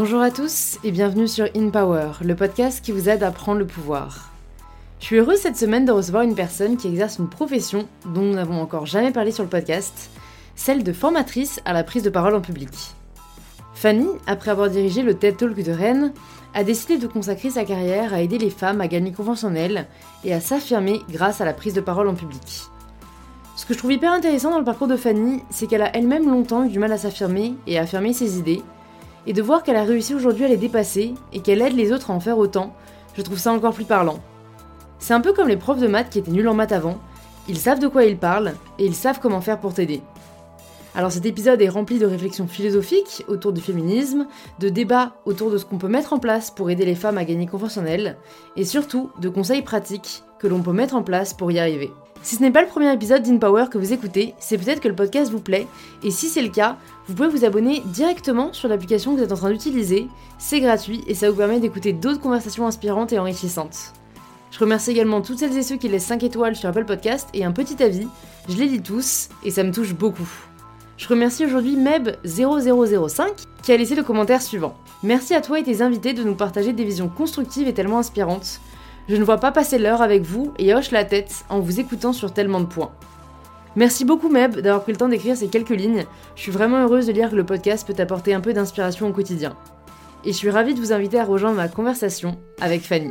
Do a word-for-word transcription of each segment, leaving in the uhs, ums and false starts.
Bonjour à tous et bienvenue sur In Power, le podcast qui vous aide à prendre le pouvoir. Je suis heureuse cette semaine de recevoir une personne qui exerce une profession dont nous n'avons encore jamais parlé sur le podcast, celle de formatrice à la prise de parole en public. Fanny, après avoir dirigé le TED Talk de Rennes, a décidé de consacrer sa carrière à aider les femmes à gagner confiance en elles et à s'affirmer grâce à la prise de parole en public. Ce que je trouve hyper intéressant dans le parcours de Fanny, c'est qu'elle a elle-même longtemps eu du mal à s'affirmer et à affirmer ses idées, et de voir qu'elle a réussi aujourd'hui à les dépasser et qu'elle aide les autres à en faire autant, je trouve ça encore plus parlant. C'est un peu comme les profs de maths qui étaient nuls en maths avant, ils savent de quoi ils parlent et ils savent comment faire pour t'aider. Alors cet épisode est rempli de réflexions philosophiques autour du féminisme, de débats autour de ce qu'on peut mettre en place pour aider les femmes à gagner confiance en elles, et surtout de conseils pratiques que l'on peut mettre en place pour y arriver. Si ce n'est pas le premier épisode d'InPower que vous écoutez, c'est peut-être que le podcast vous plaît, et si c'est le cas, vous pouvez vous abonner directement sur l'application que vous êtes en train d'utiliser, c'est gratuit et ça vous permet d'écouter d'autres conversations inspirantes et enrichissantes. Je remercie également toutes celles et ceux qui laissent cinq étoiles sur Apple Podcast et un petit avis, je les lis tous et ça me touche beaucoup. Je remercie aujourd'hui Meb zéro zéro zéro cinq qui a laissé le commentaire suivant. Merci à toi et tes invités de nous partager des visions constructives et tellement inspirantes. Je ne vois pas passer l'heure avec vous et hoche la tête en vous écoutant sur tellement de points. Merci beaucoup Meb d'avoir pris le temps d'écrire ces quelques lignes. Je suis vraiment heureuse de lire que le podcast peut apporter un peu d'inspiration au quotidien. Et je suis ravie de vous inviter à rejoindre ma conversation avec Fanny.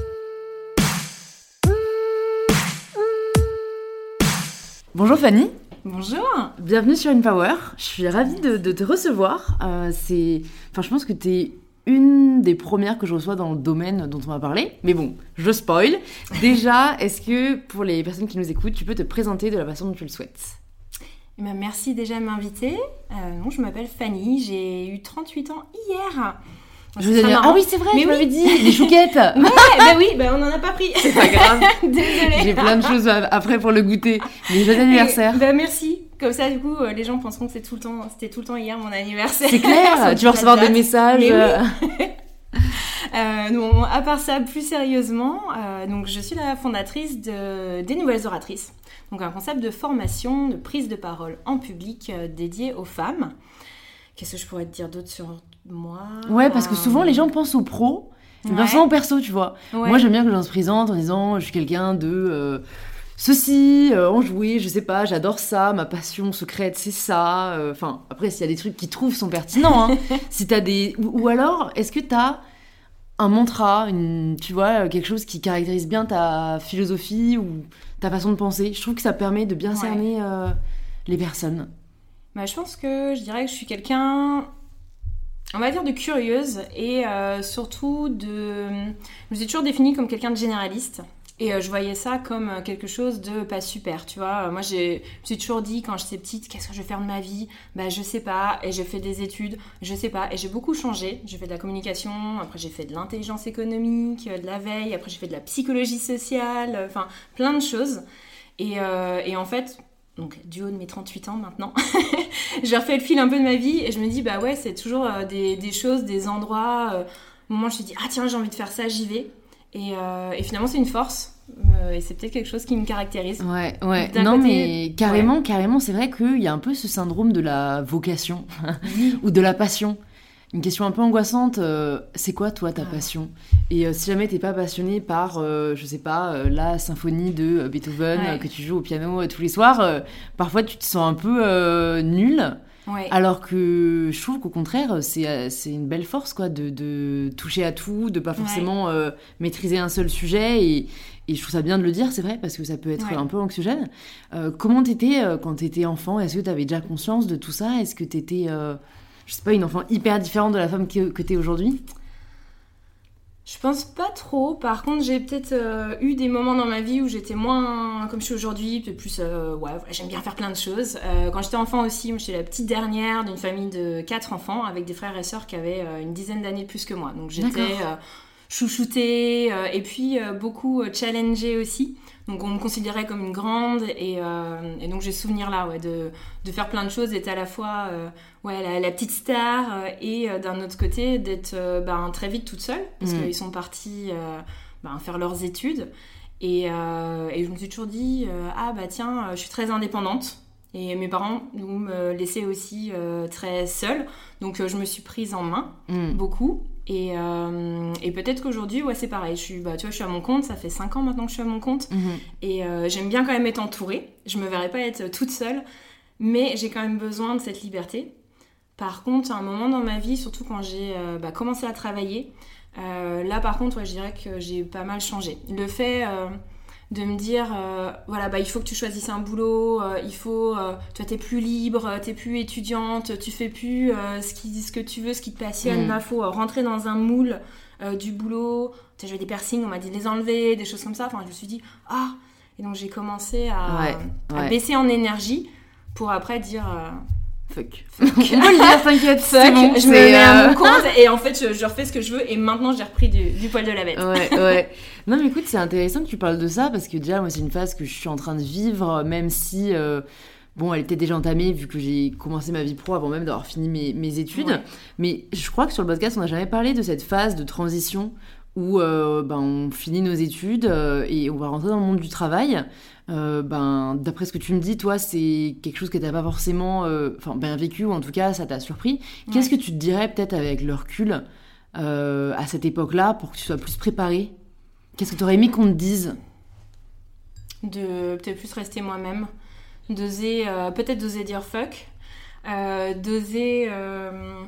Bonjour Fanny. Bonjour. Bienvenue sur InPower. Je suis ravie de, de te recevoir. Euh, c'est... Enfin, je pense que t'es une des premières que je reçois dans le domaine dont on va parler. Mais bon, je spoil. Déjà, est-ce que pour les personnes qui nous écoutent, tu peux te présenter de la façon dont tu le souhaites ? Eh bien, merci déjà de m'inviter. Euh, non, je m'appelle Fanny, j'ai eu trente-huit ans hier. Je vous ai dit, ah oui, c'est vrai, mais tu oui. m'avais dit, les chouquettes. Ouais, bah oui, bah on n'en a pas pris. C'est pas grave. Désolée. J'ai plein de choses après pour le goûter. Mais joyeux anniversaire. Bah merci. Comme ça, du coup, les gens penseront que c'est tout le temps, c'était tout le temps hier mon anniversaire. C'est clair, tu vas recevoir des messages. Mais oui. euh, non, à part ça, plus sérieusement, euh, donc je suis la fondatrice de, des Nouvelles Oratrices. Donc un concept de formation, de prise de parole en public euh, dédié aux femmes. Qu'est-ce que je pourrais te dire d'autre sur moi ? Ouais, parce que souvent les gens pensent aux pros, mais Ouais. souvent au perso, tu vois. Ouais. Moi, j'aime bien que les gens se présentent en disant je suis quelqu'un de euh, ceci, euh, enjoué, je sais pas, j'adore ça, ma passion secrète, c'est ça. Enfin, euh, après, s'il y a des trucs qui trouvent sont pertinents, hein. Si t'as des... Ou, ou alors, est-ce que t'as un mantra, une, tu vois, quelque chose qui caractérise bien ta philosophie ou ta façon de penser ? Je trouve que ça permet de bien Ouais. cerner euh, les personnes. Bah, je pense que je dirais que je suis quelqu'un, on va dire, de curieuse et euh, surtout de... Je me suis toujours définie comme quelqu'un de généraliste et euh, je voyais ça comme quelque chose de pas super, tu vois. Moi, j'ai, je me suis toujours dit quand j'étais petite, qu'est-ce que je vais faire de ma vie ? Bah, je sais pas, et j'ai fait des études, je sais pas, et j'ai beaucoup changé. J'ai fait de la communication, après j'ai fait de l'intelligence économique, de la veille, après j'ai fait de la psychologie sociale, enfin plein de choses. Et, euh, et en fait... Donc, du haut de mes trente-huit ans maintenant, j'ai refait le fil un peu de ma vie et je me dis, bah ouais, c'est toujours euh, des, des choses, des endroits. Euh, au moment où je me suis dit, ah tiens, j'ai envie de faire ça, j'y vais. Et, euh, et finalement, c'est une force euh, et c'est peut-être quelque chose qui me caractérise. Ouais, ouais. D'un Non, côté, mais carrément, ouais. carrément, c'est vrai qu'il y a un peu ce syndrome de la vocation ou de la passion. Une question un peu angoissante, euh, c'est quoi toi ta passion ? Et euh, si jamais t'es pas passionné par, euh, je sais pas, euh, la symphonie de euh, Beethoven Ouais. euh, que tu joues au piano euh, tous les soirs, euh, parfois tu te sens un peu euh, nul. Ouais. Alors que je trouve qu'au contraire, c'est, euh, c'est une belle force quoi, de, de toucher à tout, de pas forcément ouais. euh, maîtriser un seul sujet. Et, et je trouve ça bien de le dire, c'est vrai, parce que ça peut être ouais. un peu anxiogène. Euh, comment t'étais euh, quand t'étais enfant ? Est-ce que t'avais déjà conscience de tout ça ? Est-ce que t'étais... Euh, je sais pas, une enfant hyper différente de la femme que, que t'es aujourd'hui ? Je pense pas trop. Par contre, j'ai peut-être euh, eu des moments dans ma vie où j'étais moins comme je suis aujourd'hui, peut-être plus, euh, ouais, j'aime bien faire plein de choses. Euh, quand j'étais enfant aussi, moi, j'étais la petite dernière d'une famille de quatre enfants avec des frères et sœurs qui avaient euh, une dizaine d'années de plus que moi. Donc j'étais euh, chouchoutée euh, et puis euh, beaucoup euh, challengée aussi. Donc on me considérait comme une grande et, euh, et donc j'ai ce souvenir là ouais, de, de faire plein de choses, d'être à la fois euh, ouais, la, la petite star euh, et euh, d'un autre côté d'être euh, ben, très vite toute seule parce mmh. qu'ils sont partis euh, ben, faire leurs études et, euh, et je me suis toujours dit euh, ah bah tiens je suis très indépendante Et mes parents nous me laissaient aussi euh, très seule. Donc, euh, je me suis prise en main, mmh. beaucoup. Et, euh, et peut-être qu'aujourd'hui, ouais, c'est pareil. Je suis, bah, tu vois, je suis à mon compte. Ça fait cinq ans maintenant que je suis à mon compte. Mmh. Et euh, j'aime bien quand même être entourée. Je me verrais pas être toute seule. Mais j'ai quand même besoin de cette liberté. Par contre, à un moment dans ma vie, surtout quand j'ai euh, bah, commencé à travailler, euh, là, par contre, ouais, je dirais que j'ai pas mal changé. Le fait... Euh, de me dire euh, voilà bah il faut que tu choisisses un boulot, euh, il faut euh, tu vois, t'es plus libre, t'es plus étudiante, tu fais plus euh, ce qui ce que tu veux, ce qui te passionne. Là, mmh. faut euh, rentrer dans un moule euh, du boulot. Tu sais, j'avais des piercings, on m'a dit de les enlever, des choses comme ça. Enfin, je me suis dit ah, et donc j'ai commencé à, ouais, à ouais. baisser en énergie pour après dire euh, fuck. fuck. On peut le dire, t'inquiète. Fuck, bon, je me mets euh... à mon compte et en fait je, je refais ce que je veux et maintenant j'ai repris du, du poil de la bête. Ouais, ouais. Non mais écoute, c'est intéressant que tu parles de ça parce que déjà moi c'est une phase que je suis en train de vivre, même si euh, bon elle était déjà entamée vu que j'ai commencé ma vie pro avant même d'avoir fini mes, mes études. Ouais. Mais je crois que sur le podcast on n'a jamais parlé de cette phase de transition où euh, ben, on finit nos études euh, et on va rentrer dans le monde du travail. Euh, ben, d'après ce que tu me dis, toi, c'est quelque chose que tu n'as pas forcément euh, bien vécu, ou en tout cas, ça t'a surpris. Ouais. Qu'est-ce que tu te dirais, peut-être avec le recul, euh, à cette époque-là, pour que tu sois plus préparée ? Qu'est-ce que tu aurais aimé qu'on te dise ? De peut-être plus rester moi-même, d'oser, euh, peut-être d'oser dire fuck, euh, d'oser... Euh,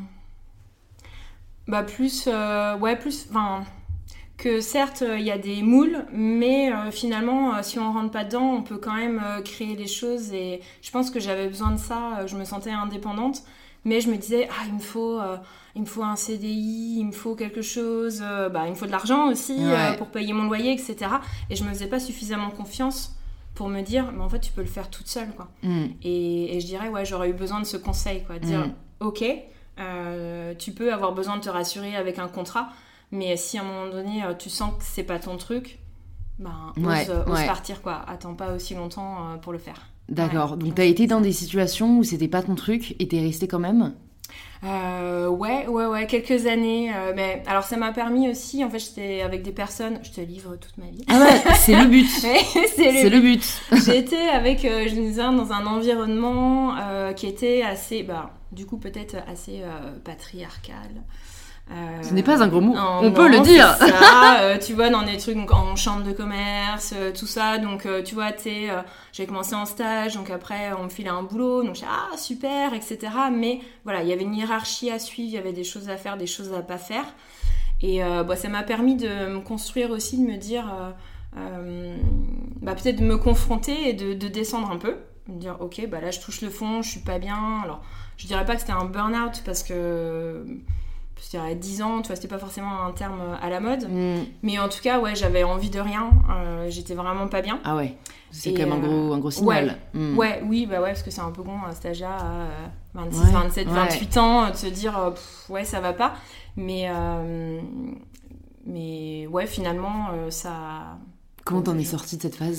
bah plus... Euh, ouais, plus... Enfin... que certes, il euh, y a des moules, mais euh, finalement, euh, si on rentre pas dedans, on peut quand même euh, créer les choses. Et je pense que j'avais besoin de ça. Euh, je me sentais indépendante, mais je me disais, ah, il me faut, euh, il me faut un C D I, il me faut quelque chose, euh, bah, il me faut de l'argent aussi ouais. euh, pour payer mon loyer, et cetera. Et je me faisais pas suffisamment confiance pour me dire, mais en fait, tu peux le faire toute seule, quoi. Mm. Et, et je dirais, ouais, j'aurais eu besoin de ce conseil, quoi, de dire, mm. ok, euh, tu peux avoir besoin de te rassurer avec un contrat. Mais si à un moment donné, tu sens que c'est pas ton truc, ben, ose, ouais, ose ouais. partir, quoi. Attends pas aussi longtemps pour le faire. D'accord. Ouais, donc, t'as été dans des situations où c'était pas ton truc et t'es restée quand même ? Euh, ouais, ouais, ouais, quelques années. Euh, mais alors, ça m'a permis aussi, en fait, j'étais avec des personnes, je te livre toute ma vie. Ah ouais, c'est le but. Ouais, c'est le c'est but. le but. J'étais avec, euh, je disais, dans un environnement euh, qui était assez, bah, du coup, peut-être assez euh, patriarcal. Euh, Ce n'est pas un gros mot, non, on non, peut le dire. C'est ça, euh, tu vois, dans des trucs donc, en chambre de commerce, euh, tout ça. Donc, euh, tu vois, t'es, euh, j'ai commencé en stage, donc après, on me filait un boulot. Donc, j'ai ah, super, et cetera. Mais voilà, il y avait une hiérarchie à suivre, il y avait des choses à faire, des choses à pas faire. Et euh, bah, ça m'a permis de me construire aussi, de me dire, euh, euh, bah, peut-être de me confronter et de, de descendre un peu. De me dire, ok, bah là, je touche le fond, je suis pas bien. Alors, je dirais pas que c'était un burn-out parce que... C'était dix ans, tu vois, c'était pas forcément un terme à la mode. Mm. Mais en tout cas, ouais, j'avais envie de rien. Euh, j'étais vraiment pas bien. Ah ouais, c'est et quand même euh, un, gros, un gros signal. Ouais, mm. ouais, oui, bah ouais, parce que c'est un peu con, un stagiaire à vingt-six, ouais, vingt-sept, ouais. vingt-huit ans, de se dire, euh, pff, ouais, ça va pas. Mais, euh, mais ouais, finalement, euh, ça... Comment t'en es sortie de cette phase ?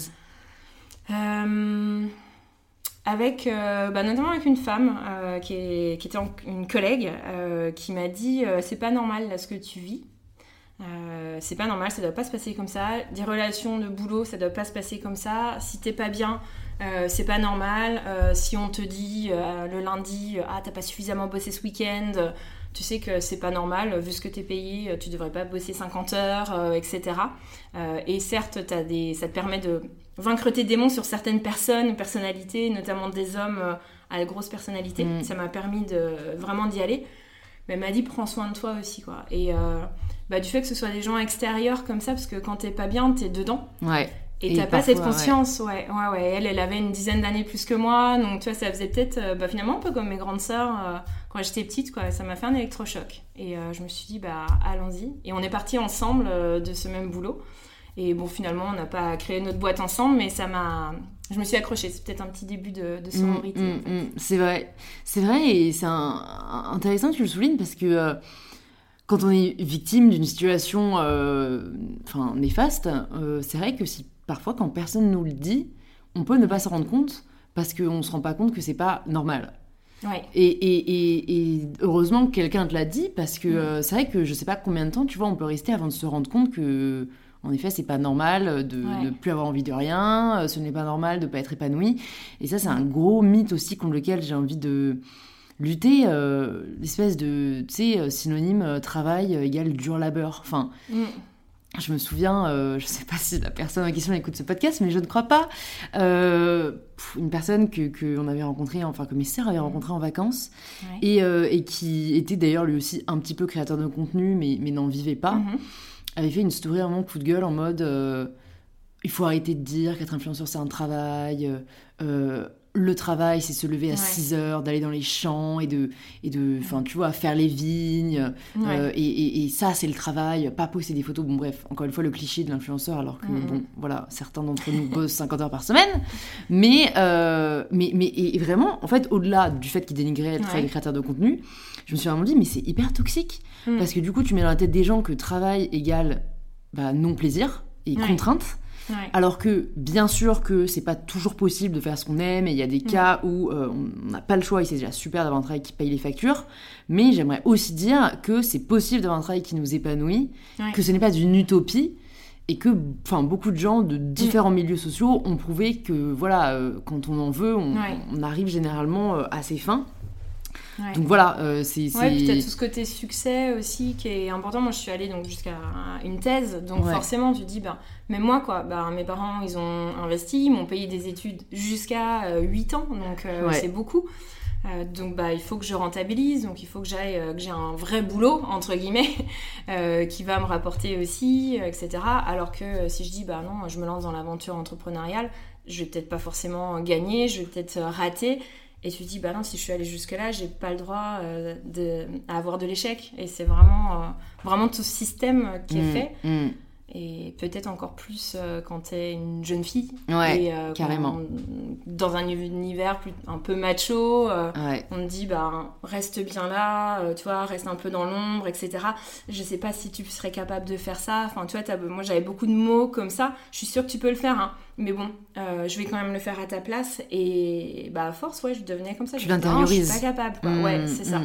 euh... Avec, euh, bah, notamment avec une femme euh, qui, est, qui était en, une collègue euh, qui m'a dit euh, c'est pas normal là ce que tu vis, euh, c'est pas normal, ça doit pas se passer comme ça, des relations de boulot ça doit pas se passer comme ça, si t'es pas bien euh, c'est pas normal, euh, si on te dit euh, le lundi ah t'as pas suffisamment bossé ce week-end, tu sais que c'est pas normal, vu ce que t'es payé, tu devrais pas bosser cinquante heures, euh, et cetera. Euh, et certes, t'as des, ça te permet de vaincre tes démons sur certaines personnes, personnalités, notamment des hommes euh, à grosse personnalité. Mmh. Ça m'a permis de, vraiment d'y aller. Mais elle m'a dit, prends soin de toi aussi, quoi. Et euh, bah, du fait que ce soit des gens extérieurs comme ça, parce que quand t'es pas bien, t'es dedans. Ouais. Et, et t'as pas cette conscience, ouais. ouais, ouais, ouais. Elle, elle avait une dizaine d'années plus que moi, donc tu vois, ça faisait peut-être, euh, bah, finalement, un peu comme mes grandes sœurs, euh, quand j'étais petite, quoi. Ça m'a fait un électrochoc. Et euh, je me suis dit, bah, allons-y. Et on est partis ensemble euh, de ce même boulot. Et bon, finalement, on n'a pas créé notre boîte ensemble, mais ça m'a... Je me suis accrochée. C'est peut-être un petit début de, de sororité. Mmh, mmh, en fait. mmh. C'est vrai. C'est vrai, et c'est un... intéressant que tu le soulignes, parce que... Euh... Quand on est victime d'une situation euh, enfin, néfaste, euh, c'est vrai que si, parfois, quand personne nous le dit, on peut ne pas s'en rendre compte parce qu'on ne se rend pas compte que c'est pas normal. Ouais. Et, et, et, et heureusement que quelqu'un te l'a dit parce que mmh. euh, c'est vrai que je sais pas combien de temps, tu vois, on peut rester avant de se rendre compte que en effet, c'est pas normal de Ouais. ne plus avoir envie de rien, ce n'est pas normal de pas être épanoui. Et ça, c'est un gros mythe aussi contre lequel j'ai envie de lutter, euh, l'espèce de, tu sais, synonyme euh, travail euh, égale dur labeur. Enfin, Mm. je me souviens, euh, je sais pas si la personne en question écoute ce podcast, mais je ne crois pas, euh, pff, une personne que, que on avait rencontrée, enfin que mes sœurs avaient rencontrée en vacances, Ouais. et, euh, et qui était d'ailleurs lui aussi un petit peu créateur de contenu, mais, mais n'en vivait pas, Mhm. avait fait une story vraiment coup de gueule en mode euh, il faut arrêter de dire qu'être influenceur c'est un travail, euh, euh, le travail c'est se lever à Ouais. six heures, d'aller dans les champs et de, et de enfin tu vois, faire les vignes, Ouais. euh, et, et, et ça c'est le travail, pas poster des photos, bon bref, encore une fois le cliché de l'influenceur, alors que Mhm. bon voilà, certains d'entre nous bossent cinquante heures par semaine, mais, euh, mais, mais et, et vraiment en fait au-delà du fait qu'ils dénigraient le travail Ouais. des créateurs de contenu, je me suis vraiment dit mais c'est hyper toxique, Mm. parce que du coup tu mets dans la tête des gens que travail égale bah, non-plaisir et Ouais. contrainte. Ouais. Alors que, bien sûr que c'est pas toujours possible de faire ce qu'on aime, et il y a des cas où euh, on n'a pas le choix, et c'est déjà super d'avoir un travail qui paye les factures, mais j'aimerais aussi dire que c'est possible d'avoir un travail qui nous épanouit, Ouais. que ce n'est pas une utopie, et que enfin, beaucoup de gens de différents milieux sociaux ont prouvé que, voilà, euh, quand on en veut, on, Ouais. on arrive généralement euh, à ses fins. Ouais. Donc voilà, euh, c'est... c'est... Ouais, puis t'as tout ce côté succès aussi qui est important. Moi, je suis allée donc jusqu'à une thèse, donc Ouais. forcément, tu te dis, bah, même moi, quoi, bah, mes parents, ils ont investi, ils m'ont payé des études jusqu'à euh, huit ans, donc euh, Ouais. c'est beaucoup. Euh, donc, bah, il faut que je rentabilise, donc il faut que j'aille, euh, que j'ai un vrai boulot, entre guillemets, euh, qui va me rapporter aussi, euh, et cetera. Alors que euh, si je dis, bah non, je me lance dans l'aventure entrepreneuriale, je vais peut-être pas forcément gagner, je vais peut-être euh, rater. Et tu te dis, bah non, si je suis allée jusque-là, j'ai pas le droit euh, de, à avoir de l'échec. Et c'est vraiment, euh, vraiment tout ce système qui est Mmh, fait. mmh. Et peut-être encore plus euh, quand t'es une jeune fille. Ouais, et, euh, carrément. quand- dans un univers plus, un peu macho, euh, Ouais. on te dit, bah, reste bien là, euh, tu vois, reste un peu dans l'ombre, et cetera. Je sais pas si tu serais capable de faire ça. Enfin, tu vois, t'as- moi j'avais beaucoup de mots comme ça. Je suis sûre que tu peux le faire, hein. Mais bon, euh, je vais quand même le faire à ta place. Et bah, à force, ouais, je devenais comme ça. Tu Je me disais, non, l'intériorises. je suis pas capable, quoi. Mmh, Ouais, c'est ça. mmh.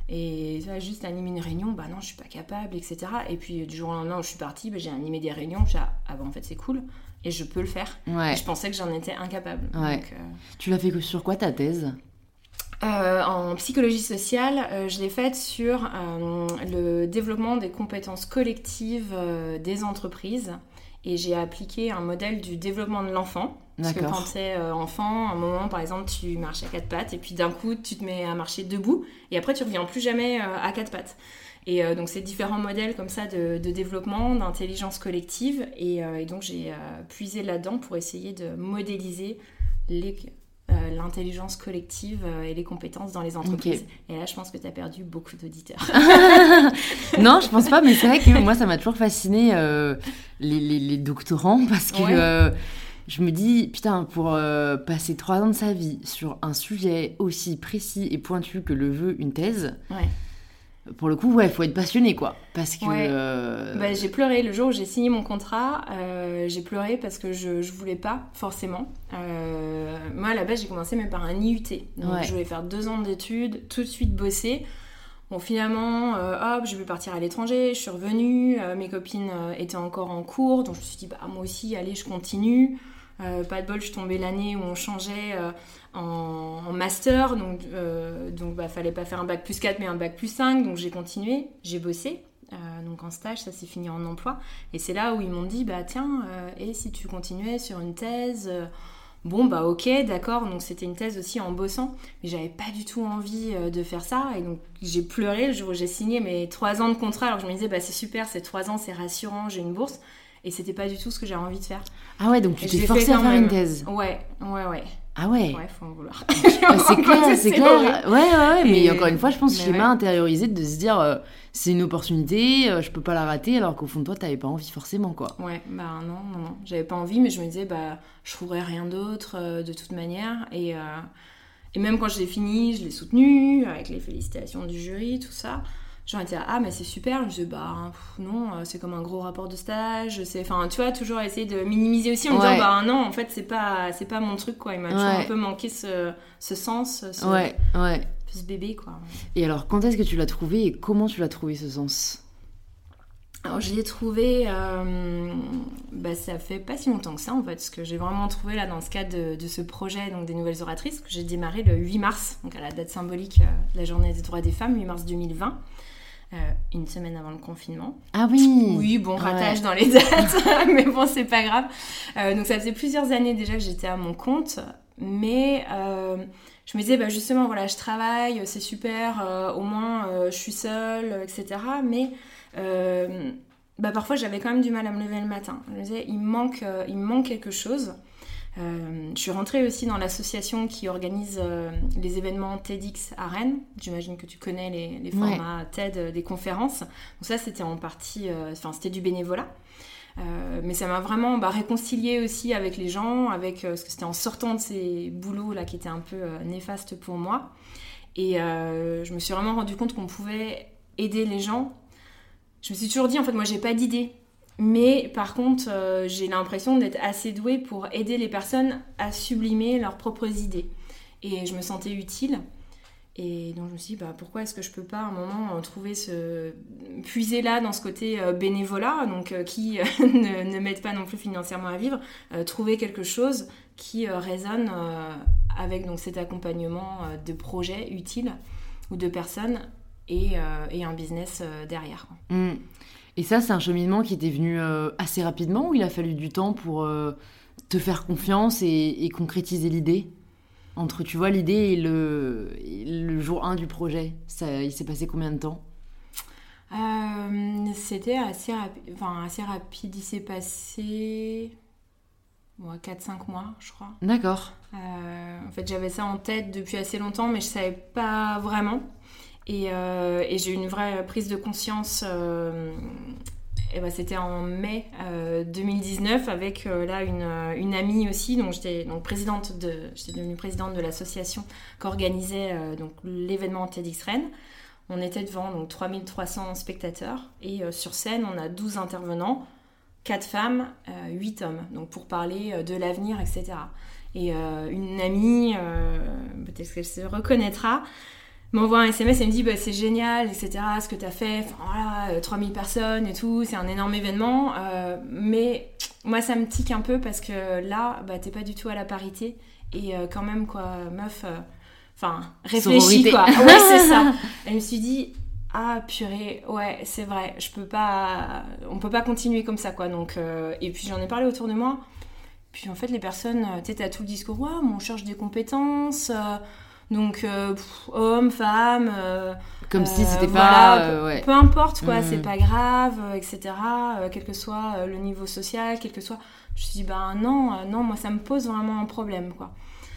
Et tu vois, juste animer une réunion, bah non, je suis pas capable, et cetera. Et puis du jour au lendemain où je suis partie, bah, j'ai animé des réunions, je suis ah, ah bah en fait c'est cool, et je peux le faire. Ouais. Et je pensais que j'en étais incapable. Ouais. Donc, euh, Tu l'as fait que sur quoi ta thèse? euh, en psychologie sociale, euh, je l'ai faite sur euh, le développement des compétences collectives euh, des entreprises. Et j'ai appliqué un modèle du développement de l'enfant. Parce que D'accord. quand tu es enfant, à un moment, par exemple, tu marches à quatre pattes et puis d'un coup, tu te mets à marcher debout et après, tu reviens plus jamais euh, à quatre pattes. Et euh, donc, c'est différents modèles comme ça de, de développement, d'intelligence collective. Et, euh, et donc, j'ai euh, puisé là-dedans pour essayer de modéliser les, euh, l'intelligence collective euh, et les compétences dans les entreprises. Ok. Et là, je pense que tu as perdu beaucoup d'auditeurs. Non, je pense pas, mais c'est vrai que moi, ça m'a toujours fasciné euh, les, les, les doctorants, parce que Ouais. euh, je me dis, putain, pour euh, passer trois ans de sa vie sur un sujet aussi précis et pointu que le veut une thèse, Ouais. pour le coup, ouais, faut être passionné, quoi. Parce que... Ouais. euh, Bah, j'ai pleuré le jour où j'ai signé mon contrat. Euh, j'ai pleuré parce que je, je voulais pas, forcément. Euh, moi, à la base, j'ai commencé même par un I U T. Donc, Ouais. je voulais faire deux ans d'études, tout de suite bosser. Bon, finalement, euh, hop, j'ai pu partir à l'étranger. Je suis revenue. Euh, mes copines euh, étaient encore en cours. Donc, je me suis dit, bah, moi aussi, allez, je continue. Euh, pas de bol, je suis tombée l'année où on changeait euh, en, en master. Donc, euh, donc bah, fallait pas faire un bac plus quatre, mais un bac plus cinq. Donc, j'ai continué. J'ai bossé. Euh, donc en stage, ça s'est fini en emploi. Et c'est là où ils m'ont dit, bah tiens, euh, et si tu continuais sur une thèse euh, Bon, bah ok, d'accord. Donc c'était une thèse aussi en bossant. Mais j'avais pas du tout envie euh, de faire ça. Et donc j'ai pleuré le jour où j'ai signé mes trois ans de contrat. Alors je me disais, bah c'est super, c'est trois ans, c'est rassurant, j'ai une bourse. Et c'était pas du tout ce que j'avais envie de faire. Ah ouais, donc tu Et je t'es l'ai forcée fait à quand faire même. une thèse. Ouais, ouais, ouais. Ah ouais. Ouais, faut en vouloir. Bah, c'est clair, c'est C'est clair. horrible. Ouais, ouais, ouais. Mais Et- encore une fois, je pense que mais schéma ouais. intériorisé de se dire, euh, c'est une opportunité, euh, je peux pas la rater, alors qu'au fond de toi, t'avais pas envie forcément, quoi. Ouais, bah non, non, non. J'avais pas envie, mais je me disais, bah, je trouverais rien d'autre euh, de toute manière. Et, euh, et même quand je l'ai fini, je l'ai soutenu, avec les félicitations du jury, tout ça. J'en étais là, ah, mais c'est super. Je me disais, bah, pff, non, euh, c'est comme un gros rapport de stage. C'est, enfin, tu vois, toujours essayer de minimiser aussi en me Ouais. disant, bah, non, en fait, c'est pas, c'est pas mon truc, quoi. Il m'a toujours Ouais. un peu manqué ce, ce sens, ce, Ouais, ouais. ce bébé, quoi. Et alors, quand est-ce que tu l'as trouvé et comment tu l'as trouvé ce sens? Alors je l'ai trouvé, euh, bah, ça fait pas si longtemps que ça en fait, ce que j'ai vraiment trouvé là dans ce cadre de, de ce projet donc, des Nouvelles Oratrices, que j'ai démarré le huit mars, donc à la date symbolique euh, de la journée des droits des femmes, huit mars deux mille vingt, euh, une semaine avant le confinement. Ah oui. Oui, bon, ratage ouais. dans les dates, mais bon, c'est pas grave. Euh, donc ça faisait plusieurs années déjà que j'étais à mon compte, mais... Euh, je me disais, bah justement, voilà, je travaille, c'est super, euh, au moins euh, je suis seule, et cetera. Mais euh, bah, parfois, j'avais quand même du mal à me lever le matin. Je me disais, il me manque, euh, il me manque quelque chose. Euh, je suis rentrée aussi dans l'association qui organise euh, les événements TEDx à Rennes. J'imagine que tu connais les, les formats ouais. TED euh, des conférences. Donc ça, c'était en partie, enfin, euh, c'était du bénévolat. Euh, mais ça m'a vraiment bah, réconciliée aussi avec les gens, avec, euh, parce que c'était en sortant de ces boulots là qui étaient un peu euh, néfastes pour moi. Et euh, je me suis vraiment rendu compte qu'on pouvait aider les gens. Je me suis toujours dit, en fait, moi, j'ai pas d'idée. Mais par contre, euh, j'ai l'impression d'être assez douée pour aider les personnes à sublimer leurs propres idées. Et je me sentais utile. Et donc je me suis dit, bah, pourquoi est-ce que je peux pas à un moment trouver ce... puiser là dans ce côté euh, bénévolat, donc euh, qui euh, ne, ne m'aide pas non plus financièrement à vivre, euh, trouver quelque chose qui euh, résonne euh, avec donc, cet accompagnement euh, de projets utiles ou de personnes et, euh, et un business euh, derrière. Mmh. Et ça, c'est un cheminement qui était venu euh, assez rapidement ou il a fallu du temps pour euh, te faire confiance et, et concrétiser l'idée ? Entre, tu vois, l'idée et le, et le jour un du projet, ça, il s'est passé combien de temps ? euh, C'était assez, rapi... enfin, assez rapide. Il s'est passé ouais, quatre cinq mois, je crois. D'accord. Euh, en fait, j'avais ça en tête depuis assez longtemps, mais je ne savais pas vraiment. Et, euh, et j'ai eu une vraie prise de conscience... Euh... Et ben, c'était en mai euh, deux mille dix-neuf avec euh, là, une, une amie aussi. Donc, j'étais, donc, présidente de, j'étais devenue présidente de l'association qui organisait euh, donc, l'événement TEDx Rennes. On était devant donc, trois mille trois cents spectateurs. Et euh, sur scène, on a douze intervenants, quatre femmes, euh, huit hommes. Donc, pour parler euh, de l'avenir, et cetera. Et euh, une amie, euh, peut-être qu'elle se reconnaîtra, m'envoie un S M S et me dit bah, c'est génial, et cetera ce que tu as fait, enfin, voilà, euh, trois mille personnes et tout, c'est un énorme événement, euh, mais moi ça me tique un peu parce que là bah, t'es pas du tout à la parité et euh, quand même quoi meuf, enfin euh, réfléchis quoi, ouais c'est ça. Elle me suis dit ah purée, ouais c'est vrai, je peux pas, on peut pas continuer comme ça quoi, donc euh, et puis j'en ai parlé autour de moi, puis en fait les personnes, tu sais t'as tout le discours, ouais mais on cherche des compétences, euh, donc euh, pff, hommes, femmes, euh, comme euh, si c'était voilà, pas euh, ouais. peu importe quoi, mmh. c'est pas grave, euh, et cetera. Euh, quel que soit euh, le niveau social, quel que soit. Je me suis dit bah non, euh, non, moi ça me pose vraiment un problème quoi.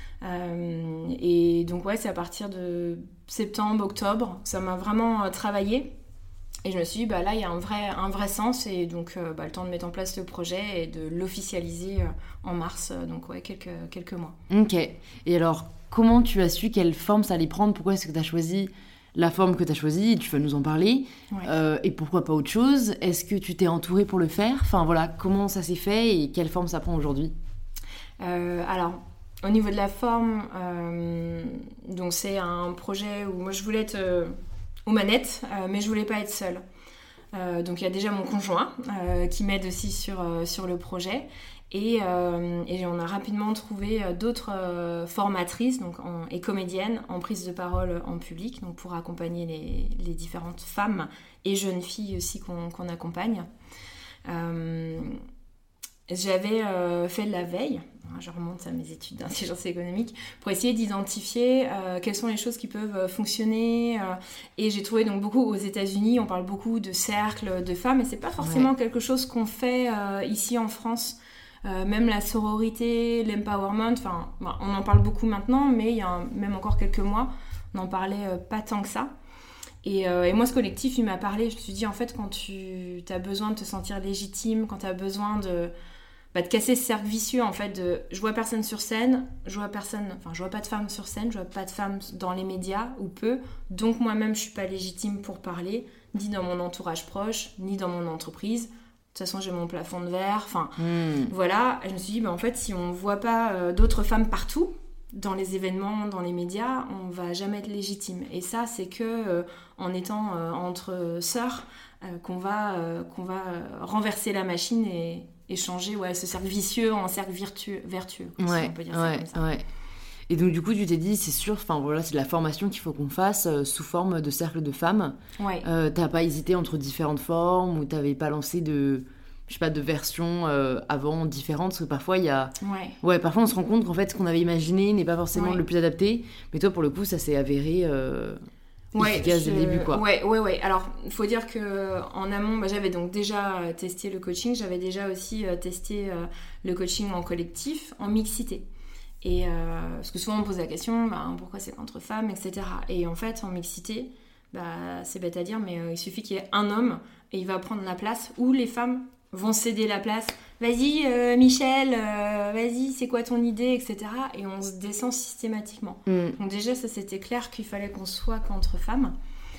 Euh, et donc ouais, c'est à partir de septembre, octobre, ça m'a vraiment euh, travaillé. Et je me suis dit bah là il y a un vrai, un vrai sens et donc euh, bah, le temps de mettre en place le projet et de l'officialiser euh, en mars, euh, donc ouais quelques quelques mois. Ok. Et alors comment tu as su quelle forme ça allait prendre ? Pourquoi est-ce que tu as choisi la forme que tu as choisie ? Tu vas nous en parler. Ouais. Euh, et pourquoi pas autre chose ? Est-ce que tu t'es entourée pour le faire ? Enfin voilà, comment ça s'est fait et quelle forme ça prend aujourd'hui ? euh, Alors, au niveau de la forme, euh, donc c'est un projet où moi je voulais être euh, aux manettes, euh, mais je voulais pas être seule. Euh, donc il y a déjà mon conjoint euh, qui m'aide aussi sur, euh, sur le projet. Et, euh, et on a rapidement trouvé d'autres euh, formatrices donc en, et comédiennes en prise de parole en public, donc pour accompagner les, les différentes femmes et jeunes filles aussi qu'on, qu'on accompagne. Euh, j'avais euh, fait de la veille, je remonte à mes études d'intelligence économique, pour essayer d'identifier euh, quelles sont les choses qui peuvent fonctionner. Euh, et j'ai trouvé donc beaucoup aux États-Unis, on parle beaucoup de cercles de femmes, et c'est pas forcément ouais. quelque chose qu'on fait euh, ici en France. Euh, même la sororité, l'empowerment, enfin, bah, on en parle beaucoup maintenant, mais il y a un, même encore quelques mois, on n'en parlait euh, pas tant que ça. Et, euh, et moi, ce collectif, il m'a parlé. Je me suis dit, en fait, quand tu as besoin de te sentir légitime, quand tu as besoin de, bah, de casser ce cercle vicieux, en fait, de je vois personne sur scène, je vois personne, enfin, je vois pas de femmes sur scène, je vois pas de femmes dans les médias, ou peu, donc moi-même, je suis pas légitime pour parler, ni dans mon entourage proche, ni dans mon entreprise. De toute façon, j'ai mon plafond de verre. Enfin, mmh. voilà. Et je me suis dit, bah, en fait, si on ne voit pas euh, d'autres femmes partout, dans les événements, dans les médias, on va jamais être légitime. Et ça, c'est que euh, en étant euh, entre sœurs euh, qu'on va, euh, qu'on va renverser la machine et, et changer ouais, ce cercle vicieux en cercle vertueux, vertueux ouais, si on peut dire ouais, ça comme ça. Ouais. Et donc du coup, tu t'es dit, c'est sûr, enfin voilà, c'est de la formation qu'il faut qu'on fasse euh, sous forme de cercle de femmes. Ouais. Euh, t'as pas hésité entre différentes formes ou t'avais pas lancé de, je sais pas, de versions euh, avant différentes, parce que parfois il y a, Ouais. ouais, parfois on se rend compte qu'en fait ce qu'on avait imaginé n'est pas forcément Ouais. le plus adapté. Mais toi, pour le coup, ça s'est avéré euh, Ouais, efficace je... dès le début, quoi. Ouais, ouais, ouais. Alors, il faut dire que en amont, bah, j'avais donc déjà euh, testé le coaching, j'avais déjà aussi euh, testé euh, le coaching en collectif, en mixité. Et euh, parce que souvent on me pose la question, bah, pourquoi c'est qu'entre femmes, et cetera. Et en fait, en mixité, bah, c'est bête à dire, mais euh, il suffit qu'il y ait un homme et il va prendre la place, ou les femmes vont céder la place. Vas-y, euh, Michel, euh, vas-y, c'est quoi ton idée, et cetera. Et on se descend systématiquement. Mm. Donc déjà, ça c'était clair qu'il fallait qu'on soit qu'entre femmes.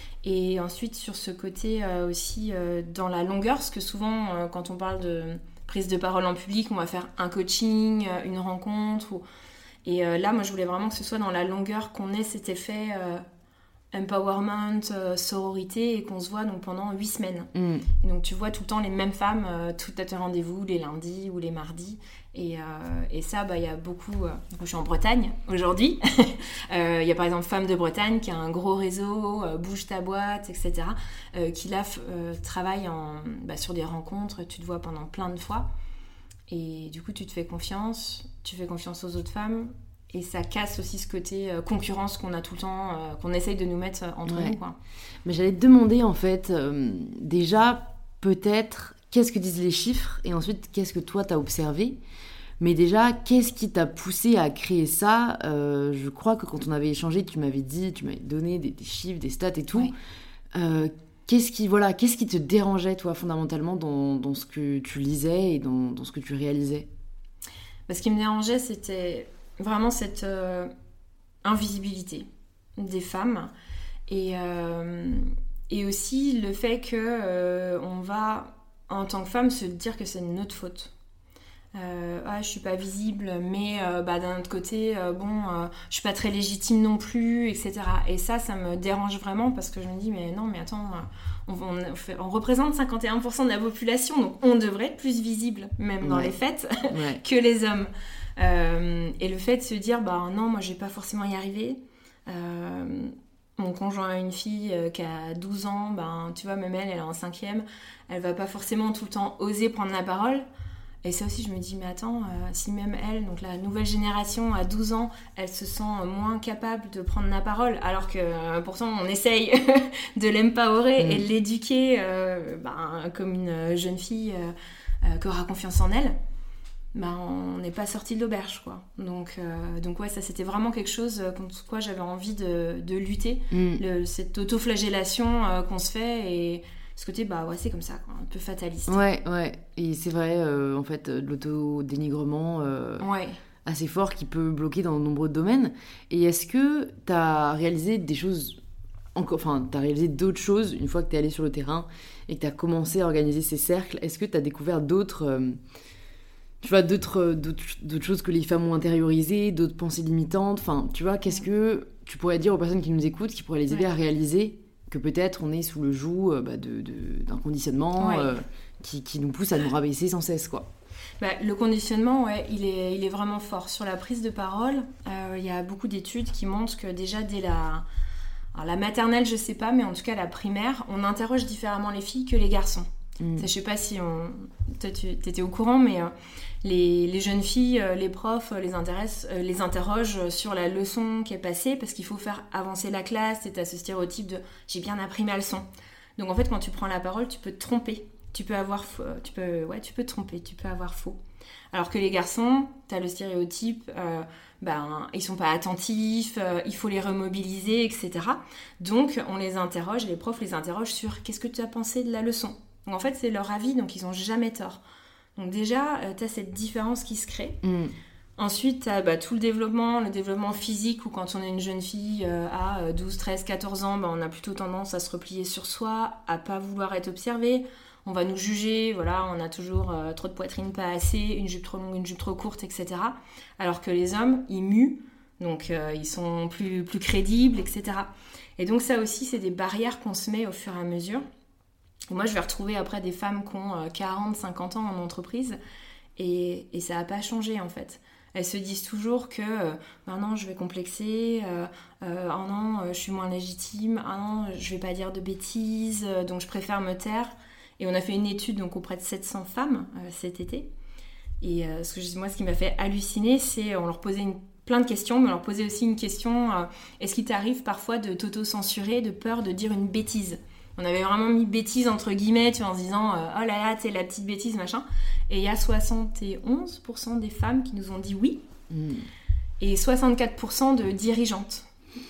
Et ensuite, sur ce côté euh, aussi euh, dans la longueur, parce que souvent, euh, quand on parle de prise de parole en public, on va faire un coaching, euh, une rencontre, ou... Et euh, là, moi, je voulais vraiment que ce soit dans la longueur, qu'on ait cet effet euh, empowerment, euh, sororité, et qu'on se voit donc pendant huit semaines. Mm. Et donc, tu vois tout le temps les mêmes femmes, euh, tout à tes rendez-vous, les lundis ou les mardis. Et, euh, et ça, bah, il y a beaucoup... Euh, donc, je suis en Bretagne aujourd'hui. Il euh, y a par exemple Femmes de Bretagne qui a un gros réseau, euh, Bouge ta boîte, et cetera. Euh, qui là euh, travaille en, bah, sur des rencontres, tu te vois pendant plein de fois. Et du coup, tu te fais confiance, tu fais confiance aux autres femmes, et ça casse aussi ce côté euh, concurrence qu'on a tout le temps, euh, qu'on essaye de nous mettre entre Ouais. nous, quoi. Mais j'allais te demander, en fait, euh, déjà, peut-être, qu'est-ce que disent les chiffres, et ensuite, qu'est-ce que toi, t'as observé. Mais déjà, qu'est-ce qui t'a poussé à créer ça ? euh, Je crois que quand on avait échangé, tu m'avais dit, tu m'avais donné des, des chiffres, des stats et tout. Ouais. Euh, qu'est-ce qui, voilà, qu'est-ce qui te dérangeait, toi, fondamentalement, dans, dans ce que tu lisais et dans, dans ce que tu réalisais ? Bah, ce qui me dérangeait, c'était vraiment cette euh, invisibilité des femmes, et, euh, et aussi le fait que euh, on va, en tant que femme, se dire que c'est notre faute. Euh, ah, je suis pas visible, mais euh, bah, d'un autre côté, euh, bon, euh, je suis pas très légitime non plus, et cetera. Et ça, ça me dérange vraiment, parce que je me dis, mais non, mais attends, on, on, fait, on représente cinquante et un pour cent de la population, donc on devrait être plus visible, même dans Ouais. les fêtes, Ouais. que les hommes. Euh, et le fait de se dire, bah non, moi, je vais pas forcément y arriver. Euh, mon conjoint a une fille euh, qui a douze ans, ben, tu vois, même elle, elle est en cinquième, elle va pas forcément tout le temps oser prendre la parole. Et ça aussi, je me dis, mais attends, euh, si même elle, donc la nouvelle génération à douze ans, elle se sent moins capable de prendre la parole, alors que euh, pourtant on essaye de l'empowerer Mm. et de l'éduquer euh, ben, comme une jeune fille euh, euh, qui aura confiance en elle, ben, on n'est pas sorti de l'auberge, quoi. Donc, euh, donc ouais, ça c'était vraiment quelque chose contre quoi j'avais envie de, de lutter, Mm. le, cette autoflagellation euh, qu'on se fait, et ce côté, bah ouais, c'est comme ça, quoi, un peu fataliste. Ouais, ouais. Et c'est vrai, euh, en fait, de l'autodénigrement euh, Ouais. assez fort qui peut bloquer dans de nombreux domaines. Et est-ce que t'as réalisé des choses, encore, enfin, t'as réalisé d'autres choses une fois que t'es allé sur le terrain et que t'as commencé à organiser ces cercles? Est-ce que t'as découvert d'autres, euh, tu vois, d'autres, d'autres, d'autres choses que les femmes ont intériorisées, d'autres pensées limitantes? Enfin, tu vois, qu'est-ce que tu pourrais dire aux personnes qui nous écoutent, qui pourraient les aider Ouais. à réaliser que peut-être on est sous le joug euh, bah, de, de, d'un conditionnement Ouais. euh, qui, qui nous pousse à nous rabaisser sans cesse, quoi. Bah, le conditionnement, ouais, il est, il est vraiment fort. Sur la prise de parole, euh, il y a beaucoup d'études qui montrent que déjà dès la, alors la maternelle, je sais pas, mais en tout cas la primaire, on interroge différemment les filles que les garçons. Mm. Ça, je sais pas si on... toi tu étais au courant, mais euh, les, les jeunes filles, euh, les profs euh, les, intéressent, euh, les interrogent sur la leçon qui est passée, parce qu'il faut faire avancer la classe, et t'as ce stéréotype de « j'ai bien appris ma leçon ». Donc en fait, quand tu prends la parole, tu peux te tromper. Tu peux avoir faux, tu peux, ouais, tu peux te tromper, tu peux avoir faux. Alors que les garçons, t'as le stéréotype, euh, ben, ils sont pas attentifs, euh, il faut les remobiliser, et cetera. Donc on les interroge, les profs les interrogent sur qu'est-ce que tu as pensé de la leçon. Donc en fait, c'est leur avis, donc ils ont jamais tort. Donc déjà, euh, t'as cette différence qui se crée. Mm. Ensuite, t'as bah, tout le développement, le développement physique, où quand on est une jeune fille euh, à douze, treize, quatorze ans, bah, on a plutôt tendance à se replier sur soi, à pas vouloir être observé. On va nous juger, voilà, on a toujours euh, trop de poitrine, pas assez, une jupe trop longue, une jupe trop courte, et cetera. Alors que les hommes, ils muent Donc, euh, ils sont plus, plus crédibles, et cetera. Et donc, ça aussi, c'est des barrières qu'on se met au fur et à mesure. Et moi, je vais retrouver après des femmes qui ont quarante, cinquante ans en entreprise. Et, et ça n'a pas changé, en fait. Elles se disent toujours que euh, ah non, je vais complexer, euh, euh, ah non, je suis moins légitime, ah non, je vais pas dire de bêtises, euh, donc je préfère me taire. Et on a fait une étude donc, auprès de sept cents femmes euh, cet été. Et euh, ce que, moi, ce qui m'a fait halluciner, c'est on leur posait une, plein de questions, mais on leur posait aussi une question euh, est-ce qu'il t'arrive parfois de t'auto-censurer, de peur de dire une bêtise ? On avait vraiment mis bêtise entre guillemets, tu vois, en se disant euh, oh là là, t'es la petite bêtise, machin. Et il y a soixante et onze pour cent des femmes qui nous ont dit oui, mmh. et soixante-quatre pour cent de dirigeantes.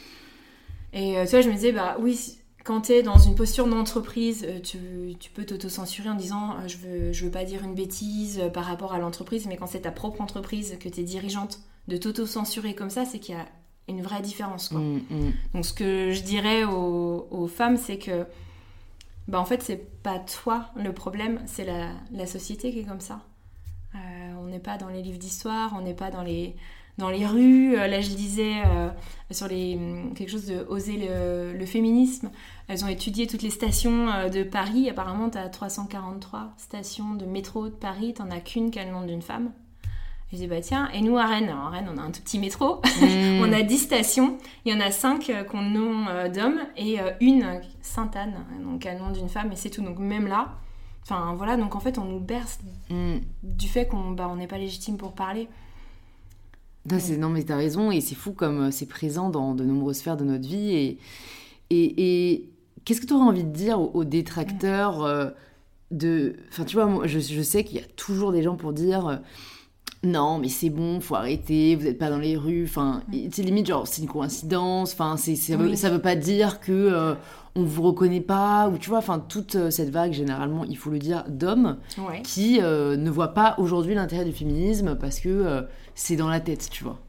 Et euh, tu vois, je me disais, bah oui, quand t'es dans une posture d'entreprise, euh, tu, tu peux t'auto-censurer en disant euh, je veux, je veux pas dire une bêtise euh, par rapport à l'entreprise, mais quand c'est ta propre entreprise, que t'es dirigeante, de t'auto-censurer comme ça, c'est qu'il y a une vraie différence, quoi. Mmh, mmh. Donc ce que je dirais aux, aux femmes, c'est que bah en fait, c'est pas toi le problème, c'est la, la société qui est comme ça. Euh, on n'est pas dans les livres d'histoire, on n'est pas dans les, dans les rues. Euh, là, je lisais euh, sur les, quelque chose de Oser le, le féminisme. Elles ont étudié toutes les stations euh, de Paris. Apparemment, tu as trois cent quarante-trois stations de métro de Paris. Tu n'en as qu'une qui a le nom d'une femme. Je dis, bah tiens, et nous à Rennes, alors à Rennes, on a un tout petit métro, mmh. on a dix stations, il y en a cinq euh, qui ont le nom euh, d'homme, et euh, une, Sainte-Anne, donc à le nom d'une femme, et c'est tout. Donc même là, enfin voilà, donc en fait, on nous berce mmh. du fait qu'on bah, on n'est pas légitime pour parler. Non, c'est, non, mais t'as raison, et c'est fou comme c'est présent dans de nombreuses sphères de notre vie, et, et, et qu'est-ce que tu aurais envie de dire aux, aux détracteurs mmh. euh, de... Enfin, tu vois, moi, je, je sais qu'il y a toujours des gens pour dire... Euh, non, mais c'est bon, faut arrêter, vous n'êtes pas dans les rues, enfin, c'est limite genre, c'est une coïncidence, enfin, c'est, c'est, oui. ça veut pas dire que euh, on vous reconnaît pas, ou tu vois, enfin, toute euh, cette vague, généralement, il faut le dire, d'hommes ouais. qui euh, ne voient pas aujourd'hui l'intérêt du féminisme parce que euh, c'est dans la tête, tu vois.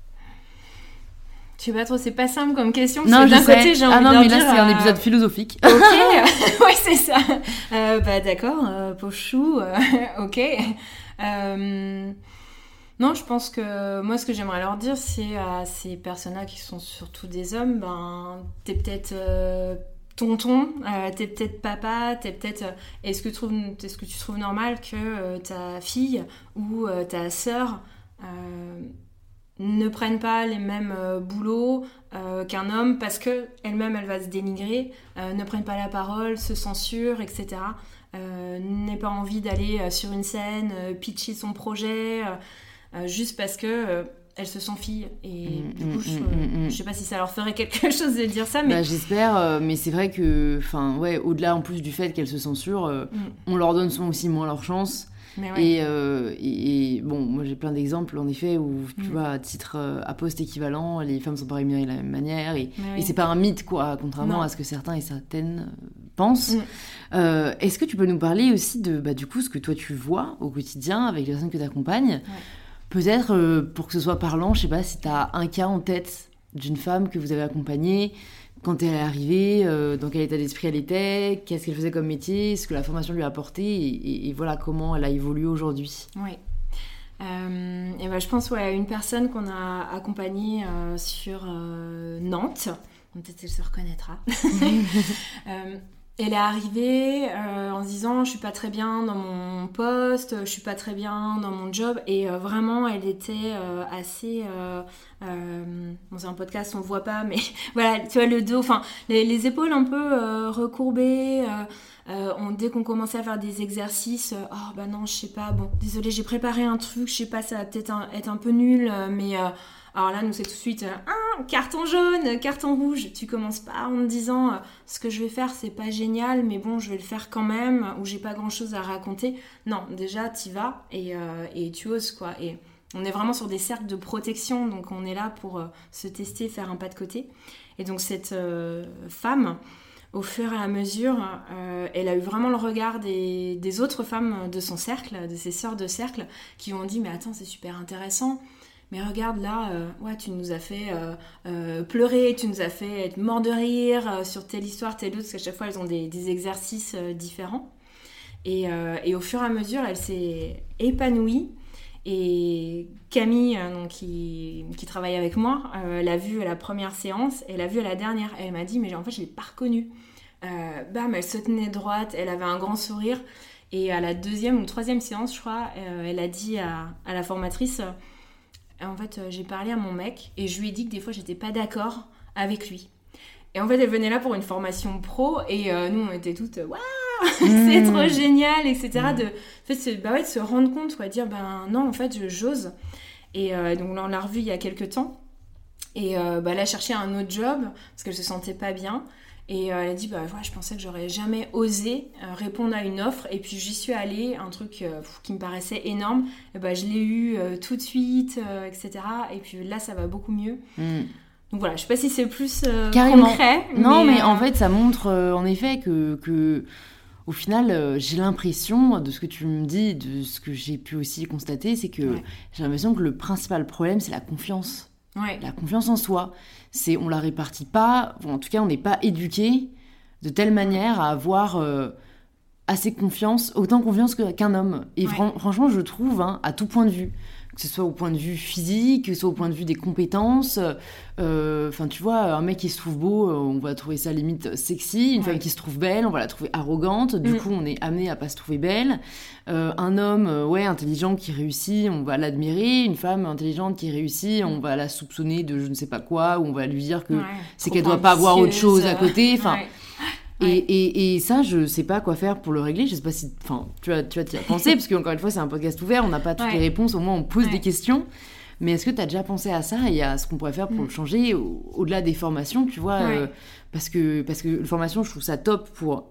Je sais pas trop, c'est pas simple comme question, parce non, que d'un sais. côté, j'ai ah envie non, de mais dire... là, c'est euh... un épisode philosophique. Ok, oui, c'est ça. Euh, bah d'accord, euh, Pochou, euh, ok. Euh... Non, je pense que moi, ce que j'aimerais leur dire, c'est à ces personnes-là qui sont surtout des hommes, ben, t'es peut-être euh, tonton, euh, t'es peut-être papa, t'es peut-être... Euh, est-ce que, trouves, est-ce que tu trouves normal que euh, ta fille ou euh, ta sœur euh, ne prenne pas les mêmes euh, boulots euh, qu'un homme parce qu'elle-même, elle va se dénigrer, euh, ne prenne pas la parole, se censure, et cetera. Euh, n'ait pas envie d'aller euh, sur une scène, euh, pitcher son projet... Euh, Euh, juste parce que euh, elles se sentent filles et mmh, du coup je, mmh, mmh. je sais pas si ça leur ferait quelque chose de dire ça mais bah, j'espère euh, mais c'est vrai que enfin ouais au-delà en plus du fait qu'elles se censurent euh, mmh. on leur donne souvent aussi moins leur chance ouais. et, euh, et, et bon moi j'ai plein d'exemples en effet où tu mmh. vois à titre euh, à poste équivalent les femmes sont pas rémunérées de la même manière et, et c'est pas un mythe quoi contrairement non. à ce que certains et certaines pensent. Mmh. Euh, est-ce que tu peux nous parler aussi de bah, du coup ce que toi tu vois au quotidien avec les personnes que tu accompagnes ouais. Peut-être, euh, pour que ce soit parlant, je sais pas si tu as un cas en tête d'une femme que vous avez accompagnée, quand elle est arrivée, euh, dans quel état d'esprit elle était, qu'est-ce qu'elle faisait comme métier, ce que la formation lui a apporté, et, et, et voilà comment elle a évolué aujourd'hui. Oui. Euh, et ben, je pense ouais, à une personne qu'on a accompagnée euh, sur euh, Nantes. Peut-être qu'elle se reconnaîtra. euh, Elle est arrivée euh, en se disant je suis pas très bien dans mon poste, je suis pas très bien dans mon job et euh, vraiment elle était euh, assez euh, euh, bon c'est un podcast on voit pas mais voilà tu vois le dos enfin les, les épaules un peu euh, recourbées euh, euh, on, dès qu'on commençait à faire des exercices euh, oh bah non je sais pas bon désolée j'ai préparé un truc je sais pas ça va peut-être un, être un peu nul mais euh, alors là, nous, c'est tout de suite ah, carton jaune, carton rouge. Tu commences pas en me disant euh, ce que je vais faire, c'est pas génial, mais bon, je vais le faire quand même, ou j'ai pas grand-chose à raconter. Non, déjà, t'y vas et, euh, et tu oses, quoi. Et on est vraiment sur des cercles de protection, donc on est là pour euh, se tester, faire un pas de côté. Et donc, cette euh, femme, au fur et à mesure, euh, elle a eu vraiment le regard des, des autres femmes de son cercle, de ses sœurs de cercle, qui ont dit « Mais attends, c'est super intéressant ». Mais regarde là, euh, ouais, tu nous as fait euh, euh, pleurer, tu nous as fait être mort de rire euh, sur telle histoire, telle autre, parce qu'à chaque fois, elles ont des, des exercices euh, différents. Et, euh, et au fur et à mesure, elle s'est épanouie. Et Camille, euh, donc, qui, qui travaille avec moi, euh, l'a vue à la première séance et l'a vue à la dernière. Elle m'a dit, mais en fait, je ne l'ai pas reconnue. Euh, bam, elle se tenait droite, elle avait un grand sourire. Et à la deuxième ou troisième séance, je crois, euh, elle a dit à, à la formatrice, euh, en fait, euh, j'ai parlé à mon mec et je lui ai dit que des fois, j'étais pas d'accord avec lui. Et en fait, elle venait là pour une formation pro et euh, nous, on était toutes, waouh, c'est mmh. trop génial, et cetera. Mmh. De, en fait, se, bah ouais, de se rendre compte, quoi, de dire, ben non, en fait, je, j'ose. Et euh, donc là, on l'a revue il y a quelques temps. Et euh, bah, elle a cherché un autre job parce qu'elle se sentait pas bien. Et euh, elle a dit, bah ouais, je pensais que j'aurais jamais osé euh, répondre à une offre. Et puis j'y suis allée, un truc euh, qui me paraissait énorme. Et bah, je l'ai eu euh, tout de suite, euh, et cetera. Et puis là, ça va beaucoup mieux. Mmh. Donc voilà, je sais pas si c'est plus euh, concret. Non, mais, mais euh... en fait, ça montre euh, en effet que, que au final, euh, j'ai l'impression, de ce que tu me dis, de ce que j'ai pu aussi constater, c'est que ouais. j'ai l'impression que le principal problème, c'est la confiance. Ouais. La confiance en soi. C'est, on la répartit pas, ou en tout cas, on n'est pas éduqué de telle manière à avoir euh, assez confiance, autant confiance que, qu'un homme. Et ouais. fran- franchement, je trouve, hein, à tout point de vue, que ce soit au point de vue physique, que ce soit au point de vue des compétences. Enfin, euh, tu vois, un mec qui se trouve beau, on va trouver ça limite sexy. Une ouais. femme qui se trouve belle, on va la trouver arrogante. Du mmh. coup, on est amené à pas se trouver belle. Euh, un homme, euh, ouais, intelligent qui réussit, on va l'admirer. Une femme intelligente qui réussit, on va la soupçonner de je ne sais pas quoi, ou on va lui dire que ouais. c'est Trop qu'elle doit pas avoir autre chose à côté. Enfin. Ouais. Et, ouais. et, et ça, je sais pas quoi faire pour le régler. Je sais pas si, enfin, tu vas, tu vas t'y penser, parce qu'encore une fois, c'est un podcast ouvert, on n'a pas toutes ouais. les réponses, au moins on pose ouais. des questions. Mais est-ce que tu as déjà pensé à ça et à ce qu'on pourrait faire pour mmh. le changer au- au-delà des formations, tu vois ouais. euh, parce que parce que la formation, je trouve ça top pour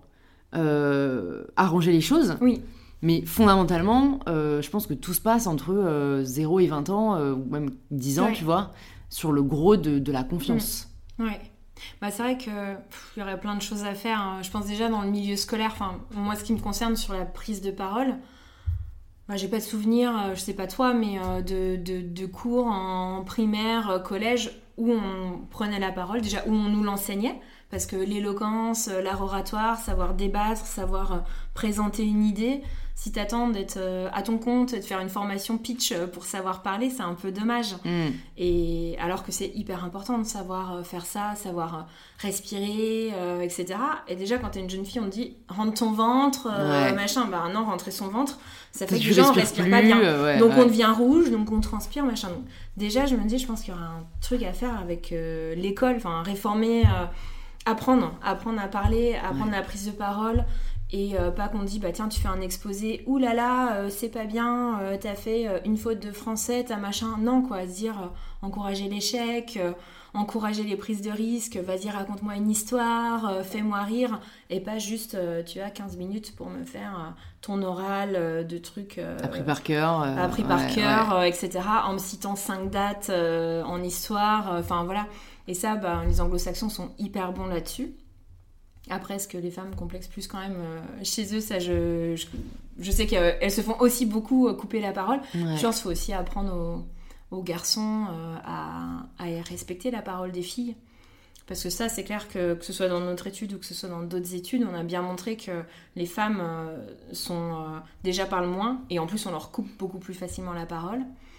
euh, arranger les choses. Oui. Mais fondamentalement, euh, je pense que tout se passe entre euh, zéro et vingt ans, euh, ou même dix ans, ouais. tu vois, sur le gros de, de la confiance. Mmh. Ouais. Bah, c'est vrai qu'il y aurait plein de choses à faire. Hein. Je pense déjà dans le milieu scolaire, enfin, moi, ce qui me concerne sur la prise de parole, bah, j'ai pas de souvenir, euh, je sais pas toi, mais euh, de, de, de cours en primaire, euh, collège, où on prenait la parole, déjà où on nous l'enseignait, parce que l'éloquence, euh, l'art oratoire, savoir débattre, savoir euh, présenter une idée, si t'attends d'être euh, à ton compte, de faire une formation pitch euh, pour savoir parler, c'est un peu dommage. Mmh. Et alors que c'est hyper important de savoir euh, faire ça, savoir euh, respirer, euh, et cetera. Et déjà, quand t'es une jeune fille, on te dit « rentre ton ventre euh, ouais. » machin. Bah non, rentrer son ventre, ça fait que déjà, on respire plus, pas bien. Euh, ouais, donc ouais. on devient rouge, donc on transpire, machin. Donc, déjà, je me dis, je pense qu'il y aura un truc à faire avec euh, l'école, enfin, réformer, euh, apprendre, apprendre à parler, apprendre ouais. la prise de parole. Et euh, pas qu'on dit, bah tiens, tu fais un exposé, ouh là là, euh, c'est pas bien, euh, t'as fait euh, une faute de français, t'as machin. Non, quoi, se dire, euh, encourager l'échec, euh, encourager les prises de risques, vas-y, raconte-moi une histoire, euh, fais-moi rire, et pas juste, euh, tu as quinze minutes pour me faire euh, ton oral euh, de trucs... Euh, appris par cœur. Euh, appris par ouais, cœur, ouais. euh, et cetera, en me citant cinq dates euh, en histoire, enfin euh, voilà. Et ça, bah, les anglo-saxons sont hyper bons là-dessus. Après, est-ce que les femmes complexent plus quand même euh, chez eux, ça, je, je, je sais qu'elles se font aussi beaucoup euh, couper la parole. Ouais. Je pense qu'il faut aussi apprendre aux, aux garçons euh, à, à respecter la parole des filles. Parce que ça, c'est clair que, que ce soit dans notre étude ou que ce soit dans d'autres études, on a bien montré que les femmes euh, sont, euh, déjà parlent moins et en plus, on leur coupe beaucoup plus facilement la parole.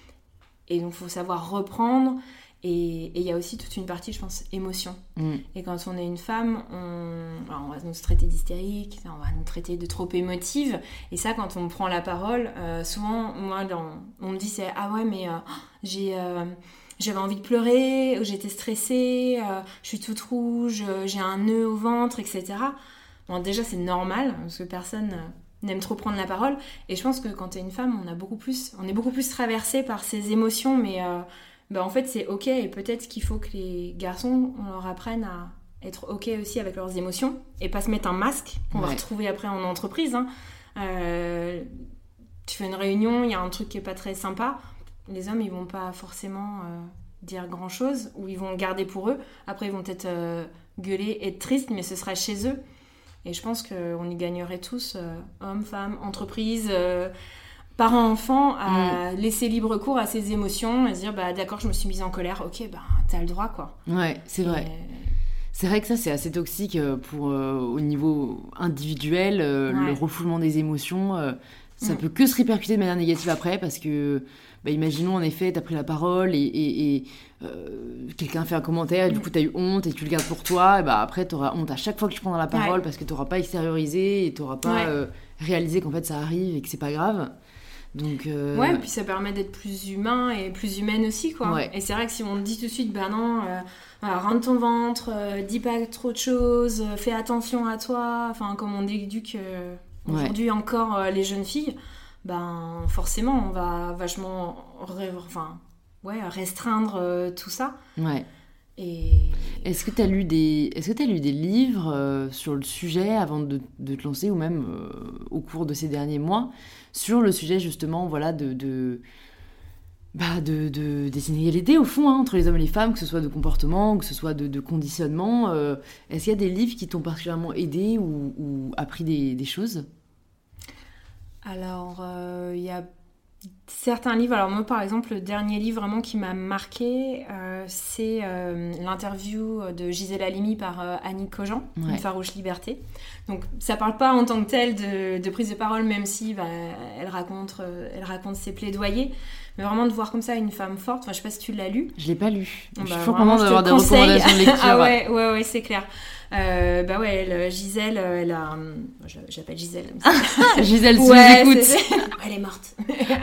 Et donc, il faut savoir reprendre. Et il y a aussi toute une partie, je pense, émotion. Mm. Et quand on est une femme, on, alors on va nous traiter d'hystérique, on va nous traiter de trop émotive. Et ça, quand on prend la parole, euh, souvent, moi, dans, on me dit, c'est « Ah ouais, mais euh, j'ai, euh, j'avais envie de pleurer, j'étais stressée, euh, je suis toute rouge, j'ai un nœud au ventre, et cetera » Bon, déjà, c'est normal, parce que personne... Euh, n'aime trop prendre la parole. Et je pense que quand t'es une femme, on, a beaucoup plus, on est beaucoup plus traversé par ces émotions, mais... Euh, bah en fait c'est ok, et peut-être qu'il faut que les garçons on leur apprenne à être ok aussi avec leurs émotions et pas se mettre un masque qu'on ouais. va retrouver après en entreprise hein. euh, tu fais une réunion, il y a un truc qui est pas très sympa, les hommes ils vont pas forcément euh, dire grand chose ou ils vont le garder pour eux, après ils vont peut-être euh, gueuler, être tristes, mais ce sera chez eux. Et je pense qu'on y gagnerait tous, euh, hommes, femmes, entreprises, euh, parents, enfants, à mmh. laisser libre cours à ses émotions, à se dire bah d'accord, je me suis mise en colère, ok, bah t'as le droit quoi. Ouais, c'est vrai. Et... C'est vrai que ça c'est assez toxique pour euh, au niveau individuel, euh, ouais. le refoulement des émotions. Euh, ça Mm. peut que se répercuter de manière négative après, parce que, bah, imaginons en effet, t'as pris la parole et, et, et euh, quelqu'un fait un commentaire, et du Mm. coup t'as eu honte et tu le gardes pour toi, et bah après t'auras honte à chaque fois que tu prendras la parole, Ouais. parce que t'auras pas extériorisé et t'auras pas Ouais. euh, réalisé qu'en fait ça arrive et que c'est pas grave. Donc, euh, Ouais, puis ça permet d'être plus humain et plus humaine aussi, quoi. Ouais. Et c'est vrai que si on te dit tout de suite, bah non, euh, voilà, rentre ton ventre, euh, dis pas trop de choses, euh, fais attention à toi, enfin, comme on éduque euh, Ouais. aujourd'hui encore euh, les jeunes filles, ben forcément, on va vachement ré- enfin, ouais, restreindre euh, tout ça. ouais. Et Est-ce que t'as lu des, est-ce que t'as lu des livres euh, sur le sujet avant de, de te lancer, ou même euh, au cours de ces derniers mois, sur le sujet justement, voilà, de, de, bah, de, de des inégalités au fond, hein, entre les hommes et les femmes, que ce soit de comportement, que ce soit de, de conditionnement. euh, est-ce qu'il y a des livres qui t'ont particulièrement aidé ou, ou appris des, des choses? alors, il y a certains livres, alors moi par exemple le dernier livre vraiment qui m'a marqué euh, c'est euh, l'interview de Gisèle Halimi par euh, Annie Cogent, Ouais. Une farouche liberté. Donc ça parle pas en tant que tel de, de prise de parole, même si bah, elle, raconte, euh, elle raconte ses plaidoyers, mais vraiment de voir comme ça une femme forte. Enfin, je sais pas si tu l'as lu. Je l'ai pas lu. Bah, je suis toujours vraiment, contente je te d'avoir des le conseille. recommandations de lecture. Ah ouais, ouais, ouais, c'est clair. Euh, bah ouais, elle, Gisèle, elle a... Je, j'appelle Gisèle. Gisèle, si Ouais, vous écoute. c'est- elle est morte.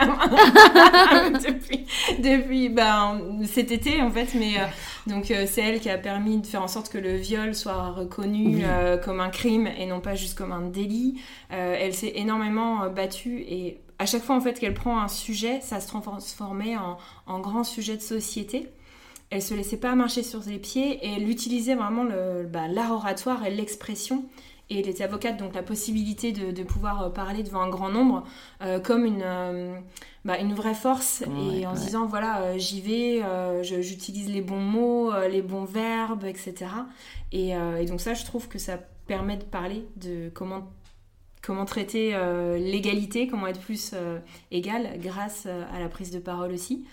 depuis, depuis ben, cet été, en fait. Mais, euh, donc, euh, c'est elle qui a permis de faire en sorte que le viol soit reconnu Oui. euh, comme un crime et non pas juste comme un délit. Euh, elle s'est énormément euh, battue et à chaque fois, en fait, qu'elle prend un sujet, ça se transformait en, en grand sujet de société. Elle se laissait pas marcher sur les pieds et elle utilisait vraiment le, bah, l'art oratoire et l'expression. Et elle était avocate, donc la possibilité de, de pouvoir parler devant un grand nombre euh, comme une, euh, bah, une vraie force. Ouais, et en ouais. se disant, voilà, euh, j'y vais, euh, je, j'utilise les bons mots, euh, les bons verbes, et cetera. Et, euh, et donc ça, je trouve que ça permet de parler de comment, comment traiter euh, l'égalité, comment être plus euh, égal grâce euh, à la prise de parole aussi.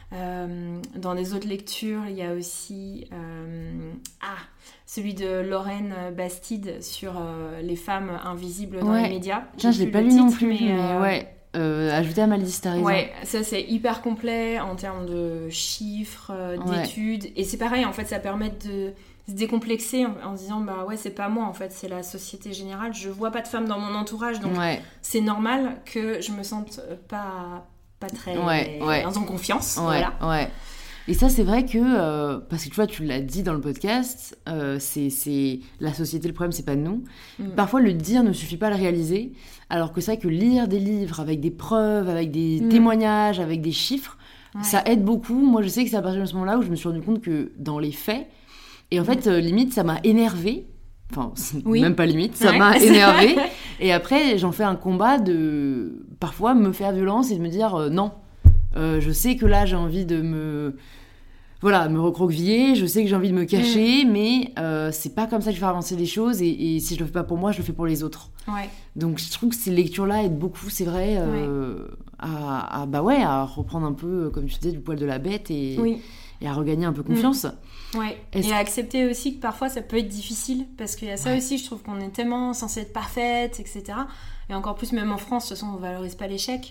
Euh, dans les autres lectures, il y a aussi euh, ah, celui de Lorraine Bastide sur euh, les femmes invisibles dans Ouais. les médias. Tiens, J'ai je l'ai plus pas le lu non titre, plus, mais, euh, ouais. Euh, ajouté à ma liste, t'as raison. Ouais, ça c'est hyper complet en termes de chiffres, euh, Ouais. d'études. Et c'est pareil, en fait, ça permet de se décomplexer en, en se disant, bah ouais, c'est pas moi, en fait, c'est la société générale. Je vois pas de femmes dans mon entourage, donc Ouais. c'est normal que je me sente pas, pas très Ouais, ouais. en confiance. Ouais, Voilà. ouais. Et ça, c'est vrai que, euh, parce que tu vois, tu l'as dit dans le podcast, euh, c'est, c'est la société, le problème, c'est pas nous. Mm. Parfois, le dire ne suffit pas à le réaliser, alors que c'est vrai que lire des livres avec des preuves, avec des Mm. témoignages, avec des chiffres, Ouais. ça aide beaucoup. Moi, je sais que c'est à partir de ce moment-là où je me suis rendu compte que dans les faits, et en fait, euh, limite, ça m'a énervée. Enfin, Oui. même pas limite, ça Ouais. m'a énervée. Et après, j'en fais un combat de parfois me faire violence et de me dire euh, non. Euh, je sais que là, j'ai envie de me. Voilà, me recroqueviller, je sais que j'ai envie de me cacher, mais euh, c'est pas comme ça que je vais faire avancer les choses, et, et si je le fais pas pour moi, je le fais pour les autres. Ouais. Donc je trouve que ces lectures-là aident beaucoup, c'est vrai, euh, à, à, bah ouais, à reprendre un peu, comme tu disais, du poil de la bête et, Oui. et à regagner un peu confiance. Ouais. Est-ce- Et à accepter aussi que parfois ça peut être difficile, parce qu'il y a ça Ouais. aussi, je trouve qu'on est tellement censé être parfaite, et cetera. Et encore plus, même en France, de toute façon, on valorise pas l'échec.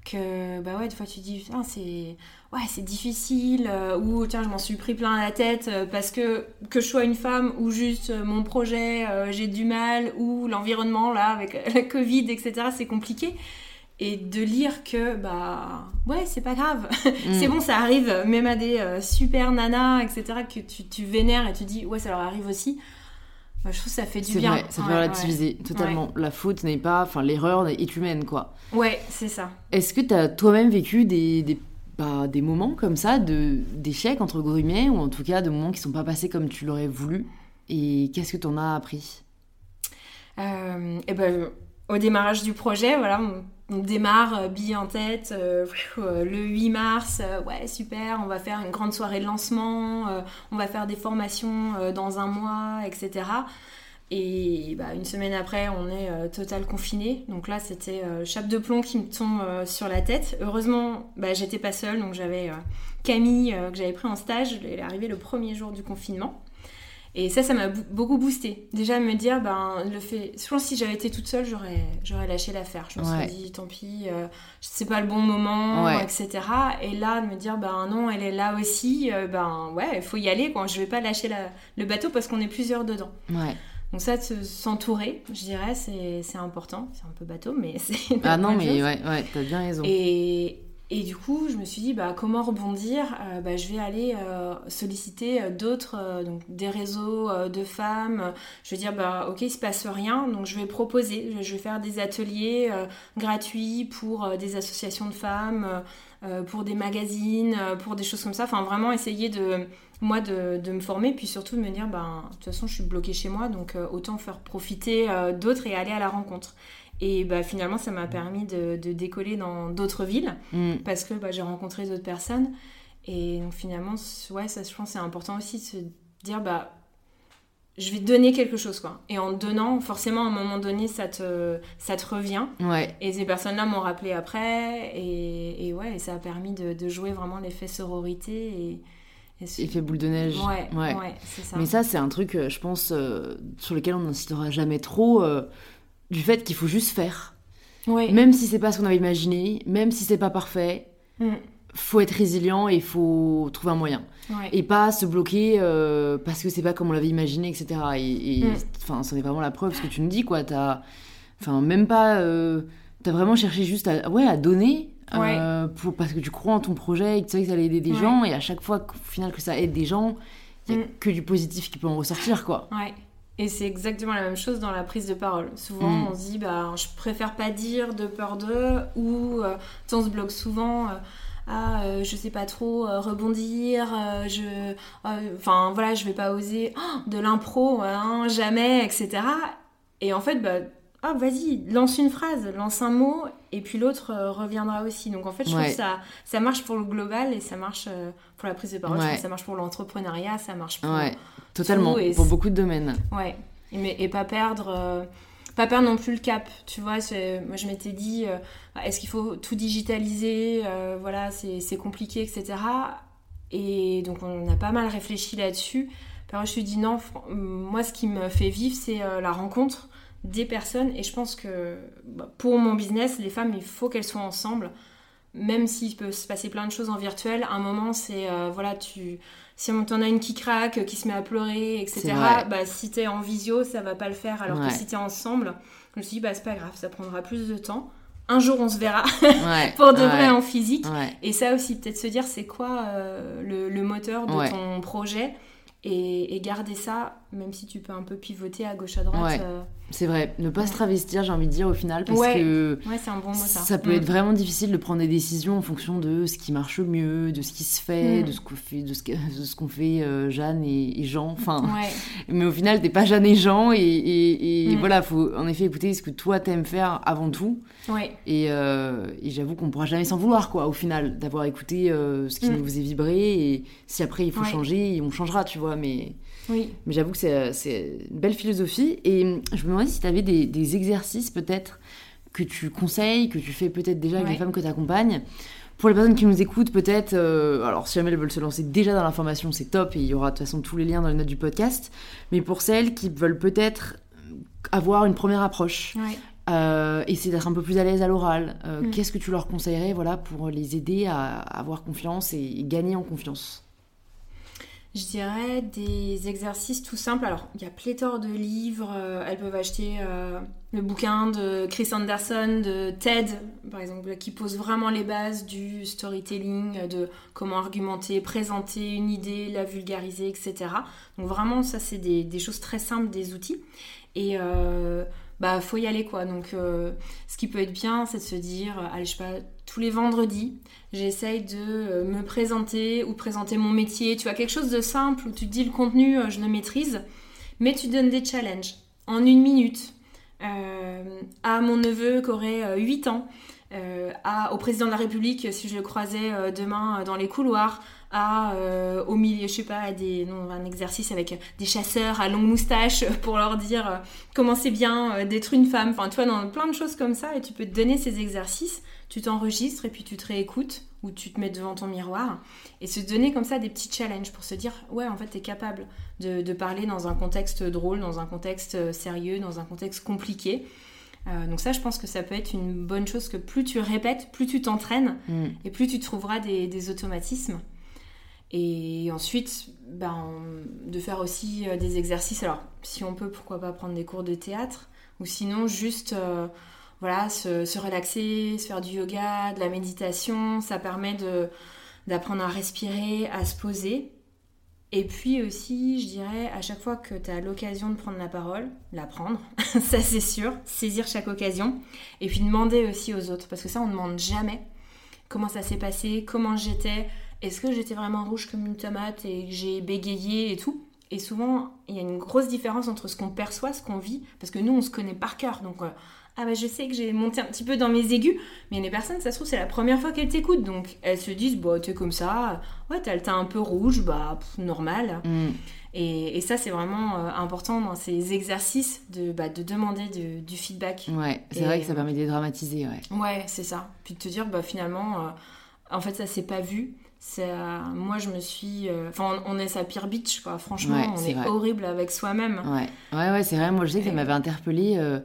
Que bah ouais, des fois tu dis putain, c'est ouais, c'est difficile, euh, ou tiens, je m'en suis pris plein la tête euh, parce que que je sois une femme, ou juste euh, mon projet, euh, j'ai du mal, ou l'environnement là avec la Covid, et cetera. C'est compliqué. Et de lire que bah ouais, c'est pas grave, c'est bon, ça arrive même à des euh, super nanas, et cetera, que tu, tu vénères et tu dis ouais, ça leur arrive aussi. Bah, je trouve que ça fait du C'est bien. vrai, ça fait Ouais, relativiser totalement. La faute n'est pas, enfin l'erreur est humaine, quoi. Ouais, ouais, c'est ça. Est-ce que t'as toi-même vécu des, des, bah, des moments comme ça, de, d'échecs entre guillemets, ou en tout cas de moments qui sont pas passés comme tu l'aurais voulu, et qu'est-ce que t'en as appris? Euh, et ben, au démarrage du projet, voilà, on, on démarre, euh, bille en tête, euh, euh, le huit mars, euh, ouais, super, on va faire une grande soirée de lancement, euh, on va faire des formations euh, dans un mois, et cetera. Et bah, une semaine après, on est euh, total confiné. Donc là, c'était euh, chape de plomb qui me tombe euh, sur la tête. Heureusement, bah, j'étais pas seule, donc j'avais euh, Camille euh, que j'avais pris en stage. Elle est arrivée le premier jour du confinement. Et ça, ça m'a b- beaucoup boosté. Déjà, me dire, ben, le fait... Je pense que si j'avais été toute seule, j'aurais, j'aurais lâché l'affaire. Je me Ouais. suis dit, tant pis, euh, c'est pas le bon moment, Ouais. et cetera. Et là, de me dire, ben non, elle est là aussi, euh, ben ouais, il faut y aller, quoi. Je vais pas lâcher la... le bateau parce qu'on est plusieurs dedans. Ouais. Donc ça, de se- s'entourer, je dirais, c'est, c'est important. C'est un peu bateau, mais c'est une Ah non, bonne mais chose. ouais, ouais, t'as bien raison. Et, et du coup, je me suis dit, bah, comment rebondir. Euh, bah, Je vais aller euh, solliciter euh, d'autres, euh, donc des réseaux euh, de femmes. Je vais dire, bah, ok, il se passe rien, donc je vais proposer. Je vais faire des ateliers euh, gratuits pour euh, des associations de femmes, euh, pour des magazines, euh, pour des choses comme ça. Enfin, vraiment essayer de, moi, de, de me former, puis surtout de me dire, bah, de toute façon, je suis bloquée chez moi, donc euh, autant faire profiter euh, d'autres et aller à la rencontre. Et bah, finalement, ça m'a permis de, de décoller dans d'autres villes Mm. parce que bah, j'ai rencontré d'autres personnes. Et donc finalement, ouais, ça, je pense que c'est important aussi de se dire, bah, je vais donner quelque chose, quoi. Et en donnant, forcément, à un moment donné, ça te, ça te revient. Ouais. Et ces personnes-là m'ont rappelé après. Et, et ouais, et ça a permis de, de jouer vraiment l'effet sororité. Et, et ce- Effet boule de neige. Ouais, Ouais. ouais, c'est ça. Mais ça, c'est un truc, euh, je pense, euh, sur lequel on n'insistera jamais trop, euh, du fait qu'il faut juste faire. Ouais. Même si c'est pas ce qu'on avait imaginé, même si c'est pas parfait, Mm. faut être résilient et il faut trouver un moyen. Ouais. Et pas se bloquer euh, parce que c'est pas comme on l'avait imaginé, et cetera. Et, et Mm. enfin, c'en est vraiment la preuve, ce que tu nous dis, quoi. T'as, enfin, même pas, euh, t'as vraiment cherché juste à, ouais, à donner, euh, pour, parce que tu crois en ton projet et que tu sais que ça allait aider des Ouais. gens. Et à chaque fois, qu'au final, que ça aide des gens, il y a Mm. que du positif qui peut en ressortir, quoi. Ouais. Et c'est exactement la même chose dans la prise de parole. Souvent, Mm. on se dit, bah, je préfère pas dire de peur d'eux, ou euh, tu sais, on se bloque souvent. euh, ah, euh, je sais pas trop euh, rebondir, euh, je, enfin voilà, je vais pas oser oh, de l'impro, hein, jamais, et cetera. Et en fait, bah, ah, vas-y, lance une phrase, lance un mot, et puis l'autre euh, reviendra aussi. Donc en fait, je Ouais. trouve que ça, ça marche pour le global et ça marche euh, pour la prise de parole. Ouais. Je trouve que ça marche pour l'entrepreneuriat, ça marche pour. Ouais, totalement, tout, et pour c'est- beaucoup de domaines. Ouais, et, mais, et pas perdre, euh, pas perdre non plus le cap, tu vois. C'est, moi, je m'étais dit, euh, est-ce qu'il faut tout digitaliser, euh, voilà, c'est, c'est compliqué, et cetera. Et donc, on a pas mal réfléchi là-dessus. Puis après, je me suis dit, non, fr- moi, ce qui me fait vivre, c'est euh, la rencontre des personnes. Et je pense que bah, pour mon business, les femmes, il faut qu'elles soient ensemble. Même s'il peut se passer plein de choses en virtuel, à un moment, c'est, euh, voilà, tu... Si on t'en a une qui craque, qui se met à pleurer, C'est et cetera, vrai. bah, si t'es en visio, ça va pas le faire. Alors Ouais. que si t'es ensemble, je me suis dit, bah, c'est pas grave, ça prendra plus de temps. Un jour, on se verra Ouais. pour de ouais. vrai en physique. Ouais. Et ça aussi, peut-être se dire, c'est quoi euh, le, le moteur de Ouais. ton projet et, et garder ça, même si tu peux un peu pivoter à gauche à droite. Ouais. euh, C'est vrai, ne pas se Ouais. travestir, j'ai envie de dire au final, parce Ouais. que Ouais, c'est un bon mot, ça. ça peut Mm. être vraiment difficile de prendre des décisions en fonction de ce qui marche mieux, de ce qui se fait, Mm. de ce qu'on fait, de ce que- de ce qu'on fait euh, Jeanne et, et Jean. Enfin, Ouais. mais au final, t'es pas Jeanne et Jean, et, et, et Mm. voilà, faut en effet écouter ce que toi t'aimes faire avant tout. Ouais. Et, euh, et j'avoue qu'on pourra jamais s'en vouloir, quoi, au final, d'avoir écouté euh, ce qui Mm. nous faisait vibrer. Et si après il faut Ouais. changer, on changera, tu vois. Mais, Oui. mais j'avoue que c'est, c'est une belle philosophie. Et je me demandais si tu avais des, des exercices peut-être que tu conseilles, que tu fais peut-être déjà avec Ouais. les femmes que tu accompagnes. Pour les personnes qui nous écoutent, peut-être, euh, alors si jamais elles veulent se lancer déjà dans l'information, c'est top, et il y aura de toute façon tous les liens dans les notes du podcast. Mais pour celles qui veulent peut-être avoir une première approche, Ouais. euh, essayer d'être un peu plus à l'aise à l'oral, euh, Mm. qu'est-ce que tu leur conseillerais, voilà, pour les aider à avoir confiance et, et gagner en confiance? Je dirais des exercices tout simples. Alors, il y a pléthore de livres. euh, elles peuvent acheter euh, le bouquin de Chris Anderson, de TED, par exemple, qui pose vraiment les bases du storytelling, de comment argumenter, présenter une idée, la vulgariser, et cetera. Donc vraiment, ça, c'est des, des choses très simples, des outils. Et euh, bah, faut y aller, quoi. Donc, euh, ce qui peut être bien, c'est de se dire, euh, allez, je sais pas, tous les vendredis, j'essaye de euh, me présenter ou de présenter mon métier. Tu vois, quelque chose de simple où tu te dis le contenu, euh, je le maîtrise, mais tu donnes des challenges en une minute euh, à mon neveu qui aurait euh, huit ans, euh, à, au président de la République si je le croisais euh, demain euh, dans les couloirs, à, euh, au milieu, je sais pas, des, non, un exercice avec des chasseurs à longue moustache pour leur dire euh, comment c'est bien euh, d'être une femme. Enfin, tu vois, dans plein de choses comme ça, et tu peux te donner ces exercices, tu t'enregistres et puis tu te réécoutes ou tu te mets devant ton miroir et se donner comme ça des petits challenges pour se dire, ouais, en fait, t'es capable de, de parler dans un contexte drôle, dans un contexte sérieux, dans un contexte compliqué. Euh, donc ça, je pense que ça peut être une bonne chose, que plus tu répètes, plus tu t'entraînes mmh. et plus tu trouveras des, des automatismes. Et ensuite, ben, de faire aussi euh, des exercices. Alors, si on peut, pourquoi pas prendre des cours de théâtre, ou sinon juste euh, voilà, se, se relaxer, se faire du yoga, de la méditation. Ça permet de, d'apprendre à respirer, à se poser. Et puis aussi, je dirais, à chaque fois que tu as l'occasion de prendre la parole, la prendre, ça c'est sûr, saisir chaque occasion. Et puis demander aussi aux autres, parce que ça on ne demande jamais comment ça s'est passé, comment j'étais, est-ce que j'étais vraiment rouge comme une tomate et que j'ai bégayé et tout. Et souvent, il y a une grosse différence entre ce qu'on perçoit, ce qu'on vit, parce que nous on se connaît par cœur, donc... Euh, ah bah je sais que j'ai monté un petit peu dans mes aigus, mais il y a des personnes, ça se trouve, c'est la première fois qu'elles t'écoutent, donc elles se disent, bah t'es comme ça, ouais t'as le teint un peu rouge, bah pff, normal. Mm. Et, et ça c'est vraiment euh, important dans ces exercices de, bah, de demander de, du feedback. Ouais, c'est et, vrai que ça permet de dédramatiser, ouais. Ouais, c'est ça. Puis de te dire, bah finalement, euh, en fait ça s'est pas vu. C'est, euh, moi je me suis... Enfin, euh, on, on est sa pire bitch, quoi. Franchement, ouais, on est, est horrible avec soi-même. Ouais, ouais, ouais c'est vrai. Moi je sais que ça m'avait interpellée... Euh...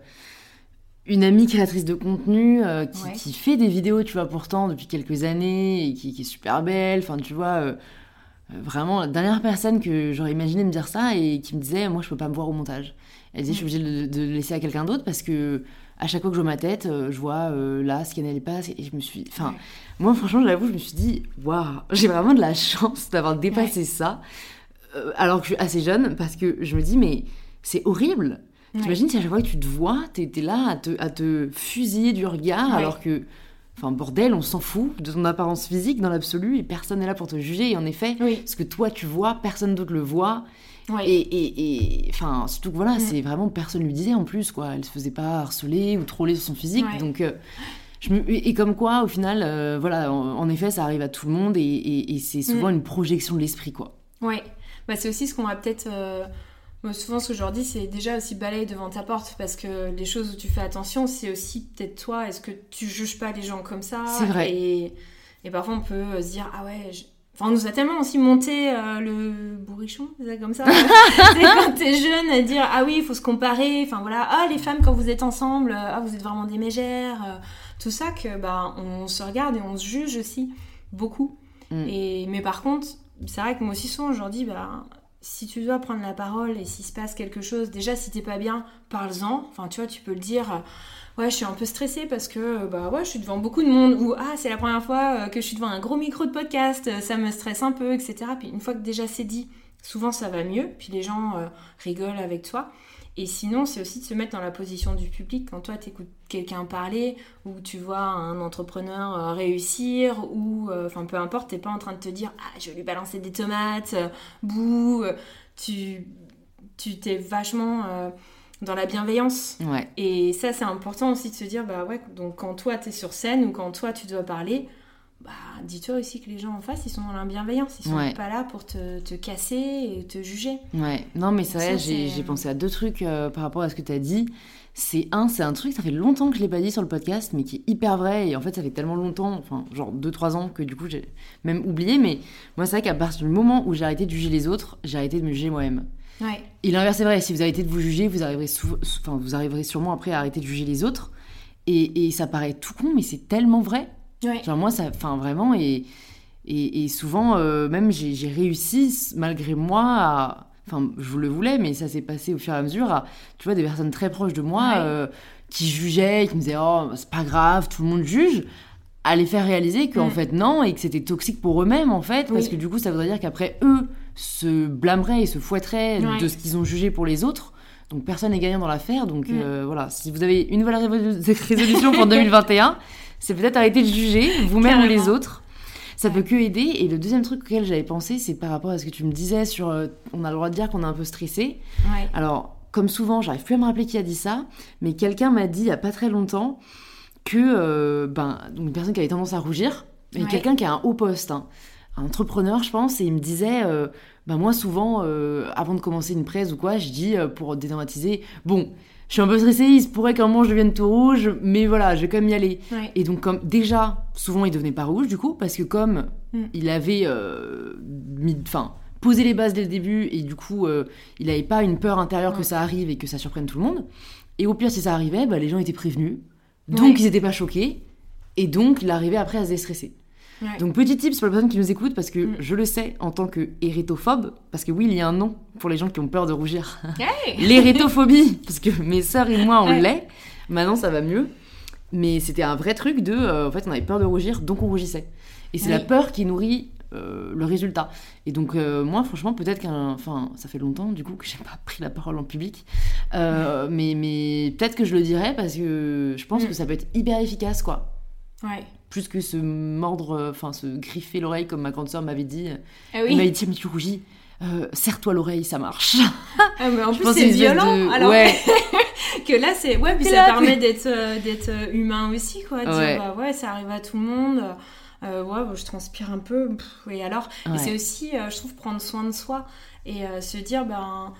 Une amie créatrice de contenu euh, qui, ouais. qui fait des vidéos, tu vois, pourtant, depuis quelques années, et qui, qui est super belle, enfin, tu vois, euh, vraiment, la dernière personne que j'aurais imaginé me dire ça, et qui me disait, moi, je peux pas me voir au montage. Elle disait, mmh. je suis obligée de, de le laisser à quelqu'un d'autre, parce que à chaque fois que je vois ma tête, euh, je vois, euh, là, ce qui n'allait pas, et je me suis... Enfin, ouais. moi, franchement, j'avoue, je me suis dit, waouh, j'ai vraiment de la chance d'avoir dépassé ouais. ça, euh, alors que je suis assez jeune, parce que je me dis, mais c'est horrible. Ouais. T'imagines si à chaque fois que tu te vois, t'es, t'es là à te, à te fusiller du regard, ouais. alors que, enfin bordel, on s'en fout de ton apparence physique dans l'absolu et personne n'est là pour te juger. Et en effet, oui. ce que toi tu vois, personne d'autre le voit. Ouais. Et, et, et, enfin, surtout que voilà, mmh. c'est vraiment personne lui disait en plus, quoi. Elle se faisait pas harceler ou troller sur son physique. Ouais. Donc, euh, je me, et, et comme quoi, au final, euh, voilà, en, en effet, ça arrive à tout le monde et, et, et c'est souvent mmh. une projection de l'esprit, quoi. Ouais, bah, c'est aussi ce qu'on va peut-être. Euh... Moi, souvent, ce que je leur dis, c'est déjà aussi balayer devant ta porte, parce que les choses où tu fais attention, c'est aussi peut-être toi. Est-ce que tu juges pas les gens comme ça ? C'est vrai. Et, et parfois, on peut se dire, ah ouais, je... enfin, on nous a tellement aussi monté euh, le bourrichon, c'est ça comme ça. C'est quand t'es jeune, à dire, ah oui, il faut se comparer. Enfin voilà, ah les femmes quand vous êtes ensemble, ah vous êtes vraiment des mégères. Euh, tout ça que bah on se regarde et on se juge aussi beaucoup. Mm. Et mais par contre, c'est vrai que moi aussi souvent, je leur dis, bah si tu dois prendre la parole et s'il se passe quelque chose, déjà si t'es pas bien, parle-en. Enfin, tu vois, tu peux le dire. Ouais, je suis un peu stressée parce que bah ouais, je suis devant beaucoup de monde. Ou ah, c'est la première fois que je suis devant un gros micro de podcast, ça me stresse un peu, et cetera. Puis une fois que déjà c'est dit, souvent ça va mieux. Puis les gens euh, rigolent avec toi. Et sinon, c'est aussi de se mettre dans la position du public. Quand toi, t'écoutes quelqu'un parler, ou tu vois un entrepreneur euh, réussir, ou enfin euh, peu importe, t'es pas en train de te dire ah, je vais lui balancer des tomates, euh, bouh. Tu, tu t'es vachement euh, dans la bienveillance. Ouais. Et ça, c'est important aussi de se dire bah ouais, donc quand toi t'es sur scène ou quand toi tu dois parler, bah dis-toi aussi que les gens en face ils sont dans la bienveillance, ils sont ouais. pas là pour te, te casser et te juger. Ouais, non mais c'est vrai, j'ai, j'ai pensé à deux trucs euh, par rapport à ce que t'as dit. C'est un, c'est un truc, ça fait longtemps que je l'ai pas dit sur le podcast, mais qui est hyper vrai, et en fait ça fait tellement longtemps, enfin genre deux trois ans, que du coup j'ai même oublié, mais moi c'est vrai qu'à partir du moment où j'ai arrêté de juger les autres, j'ai arrêté de me juger moi-même. Ouais. Et l'inverse est vrai, si vous arrêtez de vous juger, vous arriverez, sou... enfin, vous arriverez sûrement après à arrêter de juger les autres, et, et ça paraît tout con, mais c'est tellement vrai. Ouais. Genre moi, ça, enfin vraiment, et, et, et souvent, euh, même j'ai, j'ai réussi, malgré moi, à... Enfin, je le voulais, mais ça s'est passé au fur et à mesure à, tu vois, des personnes très proches de moi ouais. euh, qui jugeaient, qui me disaient « Oh, c'est pas grave, tout le monde juge », à les faire réaliser qu'en mm. fait, non, et que c'était toxique pour eux-mêmes, en fait, oui. parce que du coup, ça voudrait dire qu'après, eux se blâmeraient et se fouetteraient ouais. de ce qu'ils ont jugé pour les autres. Donc, personne n'est gagnant dans l'affaire. Donc, mm. euh, voilà, si vous avez une nouvelle résolution pour deux mille vingt et un, c'est peut-être arrêter de juger vous-même ou les autres. Ça peut que aider. Et le deuxième truc auquel j'avais pensé, c'est par rapport à ce que tu me disais sur euh, on a le droit de dire qu'on est un peu stressé. Ouais. Alors, comme souvent, j'arrive plus à me rappeler qui a dit ça, mais quelqu'un m'a dit il y a pas très longtemps que euh, ben, donc une personne qui avait tendance à rougir, mais ouais. quelqu'un qui a un haut poste, hein, un entrepreneur, je pense, et il me disait, euh, bah moi souvent, euh, avant de commencer une presse ou quoi, je dis euh, pour dédramatiser, bon, je suis un peu stressée, il se pourrait qu'un moment je devienne tout rouge, mais voilà, je vais quand même y aller. Ouais. Et donc comme déjà, souvent il devenait pas rouge du coup, parce que comme Mm. il avait euh, mis, enfin, posé les bases dès le début, et du coup, euh, il avait pas une peur intérieure Ouais. que ça arrive et que ça surprenne tout le monde. Et au pire, si ça arrivait, bah, les gens étaient prévenus, donc Ouais. ils étaient pas choqués, et donc il arrivait après à se déstresser. Ouais. Donc petit tips pour les personnes qui nous écoutent, parce que Mm. je le sais en tant que hérétophobe, parce que oui, il y a un nom pour les gens qui ont peur de rougir. Hey. L'hérétophobie, parce que mes sœurs et moi on Ouais. l'est. Maintenant ça va mieux, mais c'était un vrai truc de, euh, en fait, on avait peur de rougir, donc on rougissait. Et c'est Oui. la peur qui nourrit euh, le résultat. Et donc euh, moi, franchement, peut-être qu'un, enfin, ça fait longtemps du coup que j'ai pas pris la parole en public, euh, mais mais peut-être que je le dirais parce que je pense Mm. que ça peut être hyper efficace, quoi. Ouais. Plus que se mordre, enfin se griffer l'oreille comme ma grande sœur m'avait dit. Ah Elle oui. m'avait dit, mais tu rougis, euh, serre-toi l'oreille, ça marche. Ah, mais en Je plus, pense c'est que une espèce violent. de- Alors ouais. que là, c'est. Ouais, puis T'es ça là, permet t'es- d'être, euh, d'être euh, humain aussi, quoi. Dire, Ouais. bah ouais, ça arrive à tout le monde. Euh, ouais, bah, je transpire un peu. Pff, et alors Ouais. Et c'est aussi, euh, je trouve, prendre soin de soi et euh, se dire, ben.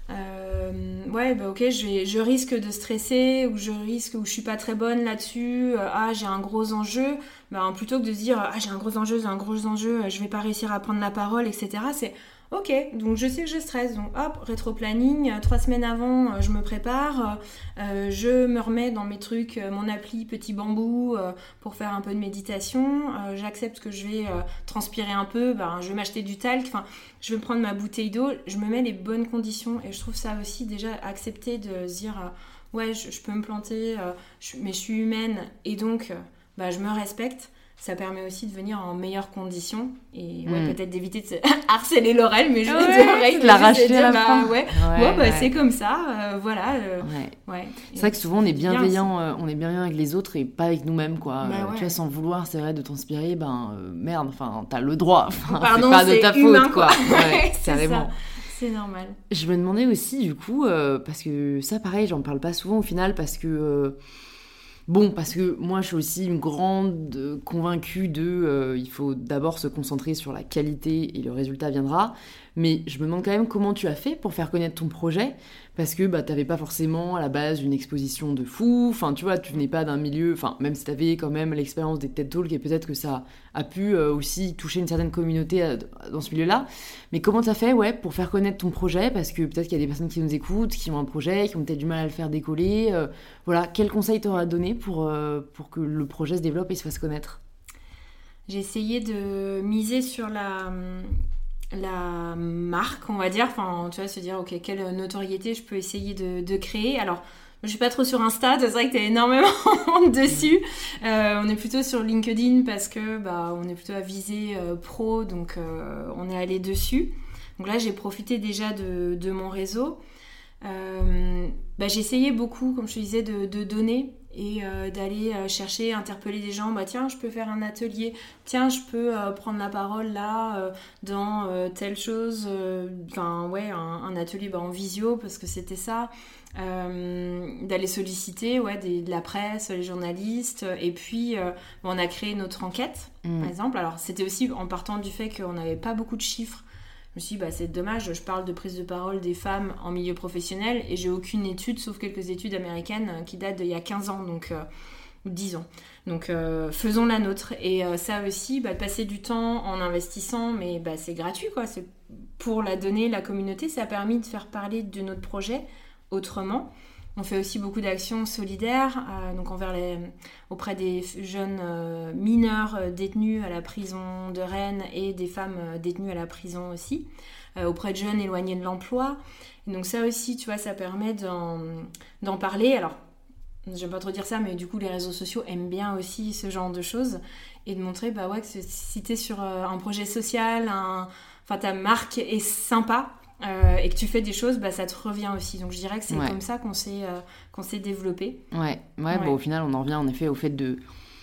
Euh, ouais, bah ok, je, vais, je risque de stresser ou je risque ou je suis pas très bonne là-dessus. euh, ah, j'ai un gros enjeu. Ben, plutôt que de se dire, ah, j'ai un gros enjeu, j'ai un gros enjeu, euh, je vais pas réussir à prendre la parole, et cetera. C'est ok, donc je sais que je stresse, donc hop, rétro-planning, euh, trois semaines avant, euh, je me prépare, euh, je me remets dans mes trucs, euh, mon appli Petit Bambou euh, pour faire un peu de méditation, euh, j'accepte que je vais euh, transpirer un peu, ben, je vais m'acheter du talc, enfin, je vais me prendre ma bouteille d'eau, je me mets les bonnes conditions, et je trouve ça aussi déjà accepter de se dire, euh, ouais, je, je peux me planter, euh, je- mais je suis humaine, et donc, euh, bah, je me respecte. Ça permet aussi de venir en meilleures conditions et ouais, Mm. peut-être d'éviter de se harceler l'oreille, mais je vais Ouais, dire l'oreille, de mais la juste de racheter dire, à la bah, fin. ouais, Ouais, ouais, bah, ouais. c'est comme ça, euh, voilà. euh, Ouais. ouais. C'est vrai que souvent on est bien, bienveillant, euh, on est bienveillant avec les autres et pas avec nous-mêmes, quoi. Bah Euh, ouais. Tu vois, sans le vouloir, c'est vrai, de transpirer, ben euh, merde, enfin t'as le droit. Enfin, Pardon, c'est pas de c'est ta humain, faute, quoi. quoi. Ouais, C'est carrément. ça. C'est normal. Je me demandais aussi, du coup, euh, parce que ça, pareil, j'en parle pas souvent au final, parce que. euh, Bon, parce que moi, je suis aussi une grande euh, convaincue de... euh, il faut d'abord se concentrer sur la qualité et le résultat viendra. Mais je me demande quand même comment tu as fait pour faire connaître ton projet. Parce que bah, t'avais pas forcément à la base une exposition de fou. Enfin, tu vois, tu venais pas d'un milieu... Enfin, même si t'avais quand même l'expérience des TED Talks et peut-être que ça a pu euh, aussi toucher une certaine communauté euh, dans ce milieu-là. Mais comment t'as fait, ouais, pour faire connaître ton projet? Parce que peut-être qu'il y a des personnes qui nous écoutent, qui ont un projet, qui ont peut-être du mal à le faire décoller. Euh, voilà, quel conseil t'aurais donné pour, euh, pour que le projet se développe et se fasse connaître? J'ai essayé de miser sur la, la marque, on va dire. Enfin, tu vois, se dire, ok, quelle notoriété je peux essayer de, de créer. Alors, je suis pas trop sur Insta, c'est vrai que t'es énormément dessus. Euh, on est plutôt sur LinkedIn parce que bah, on est plutôt à viser euh, pro, donc euh, on est allé dessus. Donc là, j'ai profité déjà de, de mon réseau. Euh, bah, j'ai essayé beaucoup, comme je te disais, de, de donner et euh, d'aller euh, chercher, interpeller des gens. Bah tiens, je peux faire un atelier. Tiens, je peux euh, prendre la parole là euh, dans euh, telle chose. Enfin euh, ouais, un, un atelier bah, en visio parce que c'était ça. Euh, d'aller solliciter ouais, des, de la presse, les journalistes. Et puis euh, on a créé notre enquête, Mmh. par exemple. Alors c'était aussi en partant du fait qu'on n'avait pas beaucoup de chiffres. Je me suis dit, bah, c'est dommage, je parle de prise de parole des femmes en milieu professionnel et j'ai aucune étude, sauf quelques études américaines qui datent d'il y a quinze ans, donc, euh, ou dix ans. Donc euh, faisons la nôtre. Et euh, ça aussi, bah, passer du temps en investissant, mais bah, c'est gratuit, quoi. C'est pour la donner, la communauté, ça a permis de faire parler de notre projet autrement. On fait aussi beaucoup d'actions solidaires euh, donc envers les, auprès des jeunes euh, mineurs euh, détenus à la prison de Rennes et des femmes euh, détenues à la prison aussi, euh, auprès de jeunes éloignés de l'emploi. Et donc ça aussi, tu vois, ça permet d'en, d'en parler. Alors, j'aime pas trop dire ça, mais du coup, les réseaux sociaux aiment bien aussi ce genre de choses et de montrer bah, ouais, que si t'es sur euh, un projet social, un... enfin, ta marque est sympa, Euh, et que tu fais des choses, bah, ça te revient aussi. Donc je dirais que c'est Ouais. comme ça qu'on s'est, euh, qu'on s'est développé. Ouais, ouais, Ouais. Bon, au final, on en revient en effet au fait de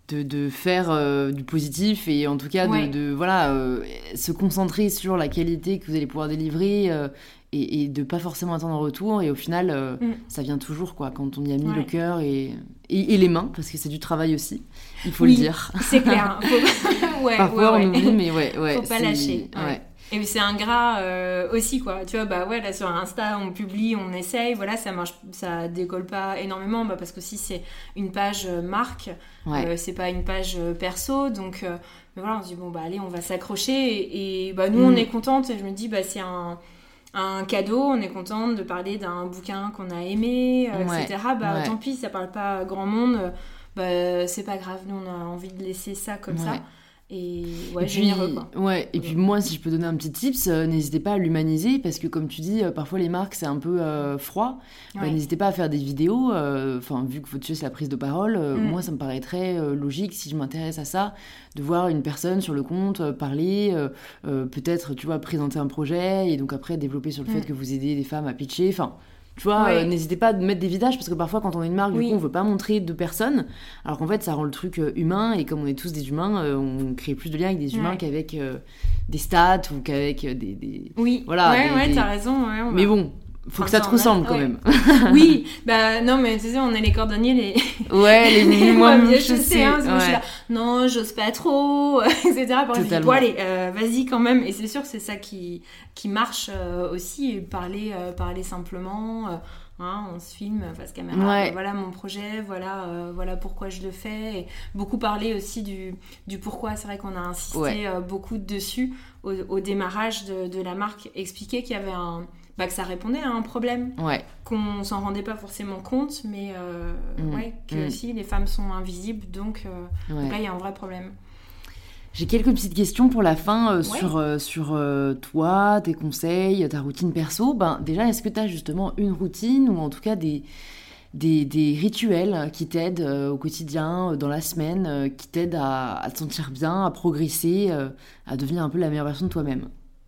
de, de faire euh, du positif et en tout cas de, Ouais. de voilà, euh, se concentrer sur la qualité que vous allez pouvoir délivrer euh, et, et de pas forcément attendre un retour. Et au final, euh, Mm. ça vient toujours quoi, quand on y a mis Ouais. le cœur et, et, et les mains, parce que c'est du travail aussi, il faut Oui, le dire. c'est clair. Faut... ouais, Parfois ouais, on ouais. oublie, mais ouais, ouais. Faut pas c'est- lâcher, ouais. ouais. Et puis c'est ingrat euh, aussi quoi, tu vois, bah ouais, là sur Insta on publie, on essaye, voilà, ça marche, ça décolle pas énormément, bah parce que si c'est une page euh, marque, Ouais. euh, c'est pas une page euh, perso, donc euh, mais voilà, on se dit bon bah allez, on va s'accrocher et, et, bah nous Mm. on est contente, et je me dis bah c'est un, un cadeau, on est contente de parler d'un bouquin qu'on a aimé, euh, Ouais, et cetera. Bah ouais. tant pis, ça parle pas à grand monde, euh, bah c'est pas grave, nous on a envie de laisser ça comme Ouais. ça. Et ouais, Et puis, généreux quoi. ouais, et puis moi, si je peux donner un petit tips, euh, n'hésitez pas à l'humaniser parce que, comme tu dis, euh, parfois les marques c'est un peu euh, froid. Bah, Ouais. n'hésitez pas à faire des vidéos. Enfin, vu que votre sujet c'est la prise de parole, euh, Mm. moi ça me paraîtrait euh, logique si je m'intéresse à ça, de voir une personne sur le compte euh, parler, euh, euh, peut-être, tu vois, présenter un projet et donc après développer sur le Mm. fait que vous aidez des femmes à pitcher. Enfin. Tu vois, Ouais. euh, n'hésitez pas à mettre des visages parce que parfois quand on est une marque, Oui. du coup, on veut pas montrer de personnes, alors qu'en fait ça rend le truc euh, humain et comme on est tous des humains, euh, on crée plus de liens avec des humains Ouais. qu'avec euh, des stats ou qu'avec euh, des, des... Oui, Voilà, ouais, des- ouais, des- t'as raison. Ouais, on Mais va- bon, faut Enfin, que ça te ça, on a- ressemble quand ouais. même. Oui, bah non, mais tu sais, on est les cordonniers, les. Ouais, les Moi, moins bien, mouches, je sais, hein, parce que moi, je suis ouais. là, non, j'ose pas trop, et cetera. Par contre, je dis, Totalement. bon, allez, euh, vas-y quand même. Et c'est sûr que c'est ça qui, qui marche euh, aussi, et parler, euh, parler simplement. euh, hein, on se filme face caméra, Ouais. bah, voilà mon projet, voilà, euh, voilà pourquoi je le fais. Et beaucoup parler aussi du, du pourquoi. C'est vrai qu'on a insisté Ouais. euh, beaucoup dessus au, au démarrage de, de la marque, expliquer qu'il y avait un. Bah, que ça répondait à un problème, Ouais, qu'on s'en rendait pas forcément compte, mais euh, Mm. ouais, que Mm. aussi les femmes sont invisibles, donc, euh, ouais. donc là il y a un vrai problème. J'ai quelques petites questions pour la fin euh, Ouais. sur, euh, sur euh, toi, tes conseils, ta routine perso. Ben, déjà, est-ce que tu as justement une routine ou en tout cas des, des, des rituels qui t'aident euh, au quotidien, euh, dans la semaine, euh, qui t'aident à, à te sentir bien, à progresser, euh, à devenir un peu la meilleure version de toi-même?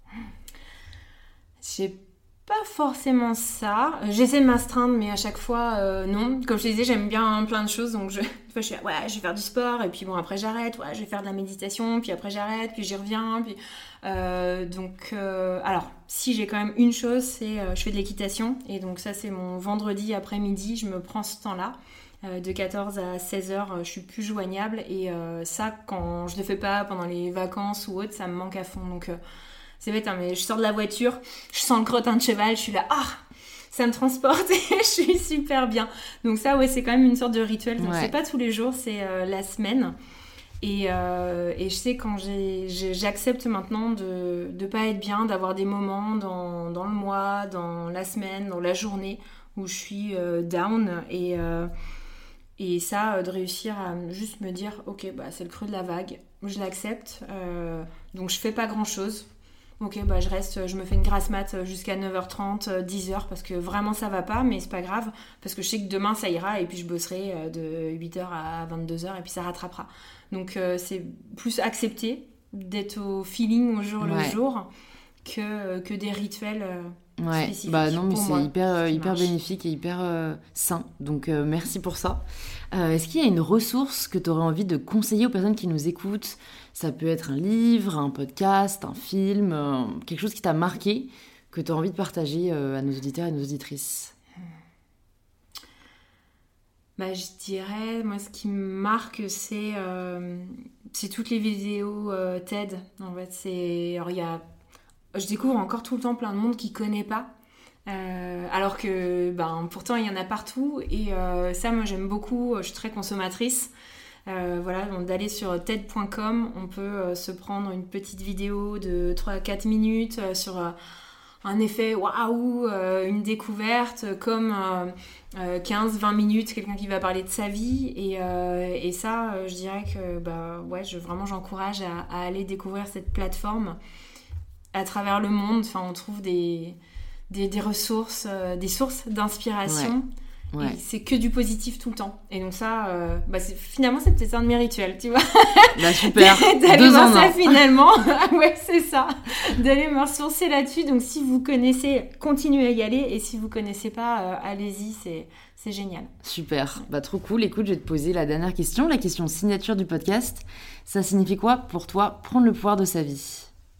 J'ai pas forcément ça. J'essaie de m'astreindre, mais à chaque fois, euh, non. Comme je te disais, j'aime bien plein de choses, donc je, des fois, je suis là, ouais, je vais faire du sport, et puis bon, après j'arrête, ouais, je vais faire de la méditation, puis après j'arrête, puis j'y reviens, puis... Euh, donc, euh, alors, si j'ai quand même une chose, c'est euh, je fais de l'équitation, et donc ça, c'est mon vendredi après-midi, je me prends ce temps-là. Euh, de quatorze à seize heures, euh, je suis plus joignable, et euh, ça, quand je le fais pas pendant les vacances ou autre, ça me manque à fond, donc... Euh, c'est bête, hein, mais je sors de la voiture, je sens le crottin de cheval, je suis là, ah, ça me transporte et je suis super bien. Donc ça, ouais, c'est quand même une sorte de rituel. Donc Ouais. c'est pas tous les jours, c'est euh, la semaine. Et, euh, et je sais quand j'ai, j'ai- j'accepte maintenant de ne pas être bien, d'avoir des moments dans, dans le mois, dans la semaine, dans la journée où je suis euh, down. Et, euh, et ça, euh, de réussir à juste me dire, ok, bah, c'est le creux de la vague, je l'accepte. Euh, donc je fais pas grand-chose. Ok, bah je reste, je me fais une grasse mat jusqu'à neuf heures trente, dix heures, parce que vraiment ça va pas, mais c'est pas grave, parce que je sais que demain ça ira, et puis je bosserai de huit heures à vingt-deux heures, et puis ça rattrapera. Donc euh, c'est plus accepter d'être au feeling au jour Ouais. le jour que, que des rituels euh, Ouais, spécifiques. bah non, mais pour c'est moi, hyper, euh, qui hyper marche. bénéfique et hyper euh, sain. Donc, euh, merci pour ça. Euh, est-ce qu'il y a une ressource que tu aurais envie de conseiller aux personnes qui nous écoutent? Ça peut être un livre, un podcast, un film, euh, quelque chose qui t'a marqué, que tu as envie de partager euh, à nos auditeurs et nos auditrices. Bah, je dirais, moi, ce qui me marque, c'est, euh, c'est toutes les vidéos euh, TED. En fait, c'est, alors, il y a, je découvre encore tout le temps plein de monde qui connaît pas. Euh, alors que, ben, pourtant, il y en a partout. Et euh, ça, moi, j'aime beaucoup. Je suis très consommatrice. Euh, voilà, donc d'aller sur ted point com, on peut euh, se prendre une petite vidéo de trois à quatre minutes euh, sur euh, un effet waouh, euh, une découverte, comme euh, euh, quinze vingt minutes, quelqu'un qui va parler de sa vie. Et, euh, et ça, euh, je dirais que bah, ouais, je, vraiment, j'encourage à, à aller découvrir cette plateforme à travers le monde. Enfin, on trouve des, des, des ressources, euh, des sources d'inspiration. Ouais. Ouais. Et c'est que du positif tout le temps. Et donc ça, euh, bah c'est, finalement, c'est peut-être un de mes rituels, tu vois. Bah super. D'aller Deux voir en ça un. finalement. Ouais, c'est ça. D'aller me ressourcer là-dessus. Donc si vous connaissez, continuez à y aller. Et si vous connaissez pas, euh, allez-y, c'est, c'est génial. Super. Bah trop cool. Écoute, je vais te poser la dernière question, la question signature du podcast. Ça signifie quoi pour toi, prendre le pouvoir de sa vie ?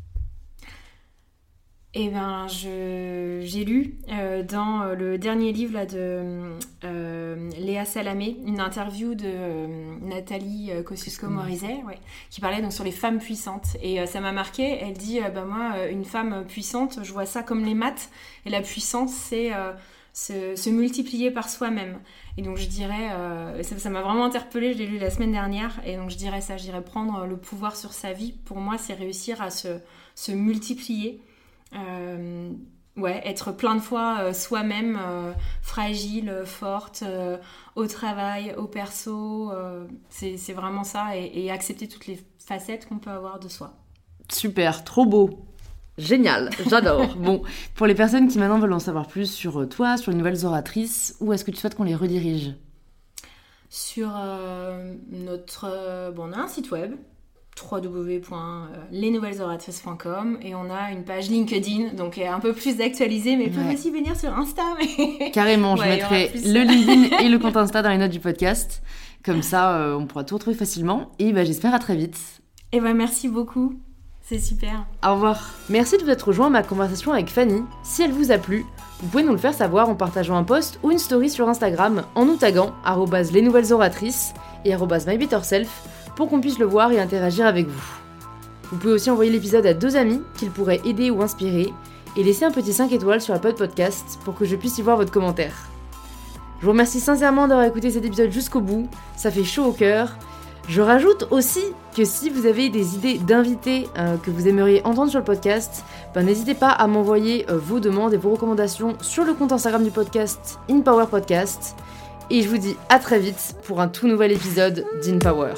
Eh ben, je, j'ai lu euh, dans le dernier livre là, de euh, Léa Salamé, une interview de euh, Nathalie Kosciusko-Morizet, ouais, qui parlait donc sur les femmes puissantes. Et euh, ça m'a marqué. Elle dit, euh, bah, moi, une femme puissante, je vois ça comme les maths. Et la puissance, c'est euh, se, se multiplier par soi-même. Et donc, je dirais, euh, ça, ça m'a vraiment interpellée, je l'ai lu la semaine dernière. Et donc, je dirais ça, je dirais prendre le pouvoir sur sa vie. Pour moi, c'est réussir à se, se multiplier. Euh, ouais, être plein de fois euh, soi-même, euh, fragile, forte, euh, au travail, au perso, euh, c'est, c'est vraiment ça, et, et accepter toutes les facettes qu'on peut avoir de soi. Super, trop beau. Génial, j'adore. Bon, pour les personnes qui maintenant veulent en savoir plus sur toi, sur les nouvelles oratrices, où est-ce que tu souhaites qu'on les redirige ? Sur euh, notre... Euh, bon, on a un site web, w w w point les nouvelles oratrices point com, et on a une page LinkedIn, donc un peu plus actualisée, mais ils peuvent ouais. aussi venir sur Insta. Mais... Carrément, je ouais, mettrai plus... le LinkedIn et le compte Insta dans les notes du podcast. Comme ça, euh, on pourra tout retrouver facilement. Et bah, j'espère à très vite. Et bah, merci beaucoup. C'est super. Au revoir. Merci de vous être rejoint à ma conversation avec Fanny. Si elle vous a plu, vous pouvez nous le faire savoir en partageant un post ou une story sur Instagram en nous taguant arobase les nouvelles oratrices et arobase my better self pour qu'on puisse le voir et interagir avec vous. Vous pouvez aussi envoyer l'épisode à deux amis qu'il pourrait aider ou inspirer et laisser un petit cinq étoiles sur Apple Podcast pour que je puisse y voir votre commentaire. Je vous remercie sincèrement d'avoir écouté cet épisode jusqu'au bout, ça fait chaud au cœur. Je rajoute aussi que si vous avez des idées d'invités euh, que vous aimeriez entendre sur le podcast, ben n'hésitez pas à m'envoyer euh, vos demandes et vos recommandations sur le compte Instagram du podcast InPower Podcast. Et je vous dis à très vite pour un tout nouvel épisode d'InPower.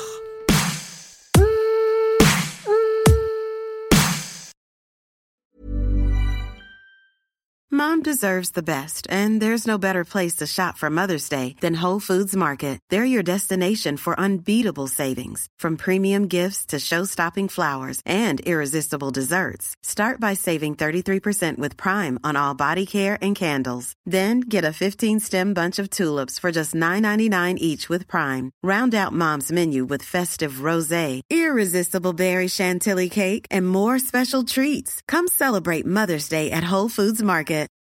Mom deserves the best, and there's no better place to shop for Mother's Day than Whole Foods Market. They're your destination for unbeatable savings, from premium gifts to show-stopping flowers and irresistible desserts. Start by saving thirty-three percent with Prime on all body care and candles. Then get a fifteen-stem bunch of tulips for just nine ninety-nine each with Prime. Round out Mom's menu with festive rosé, irresistible berry chantilly cake, and more special treats. Come celebrate Mother's Day at Whole Foods Market.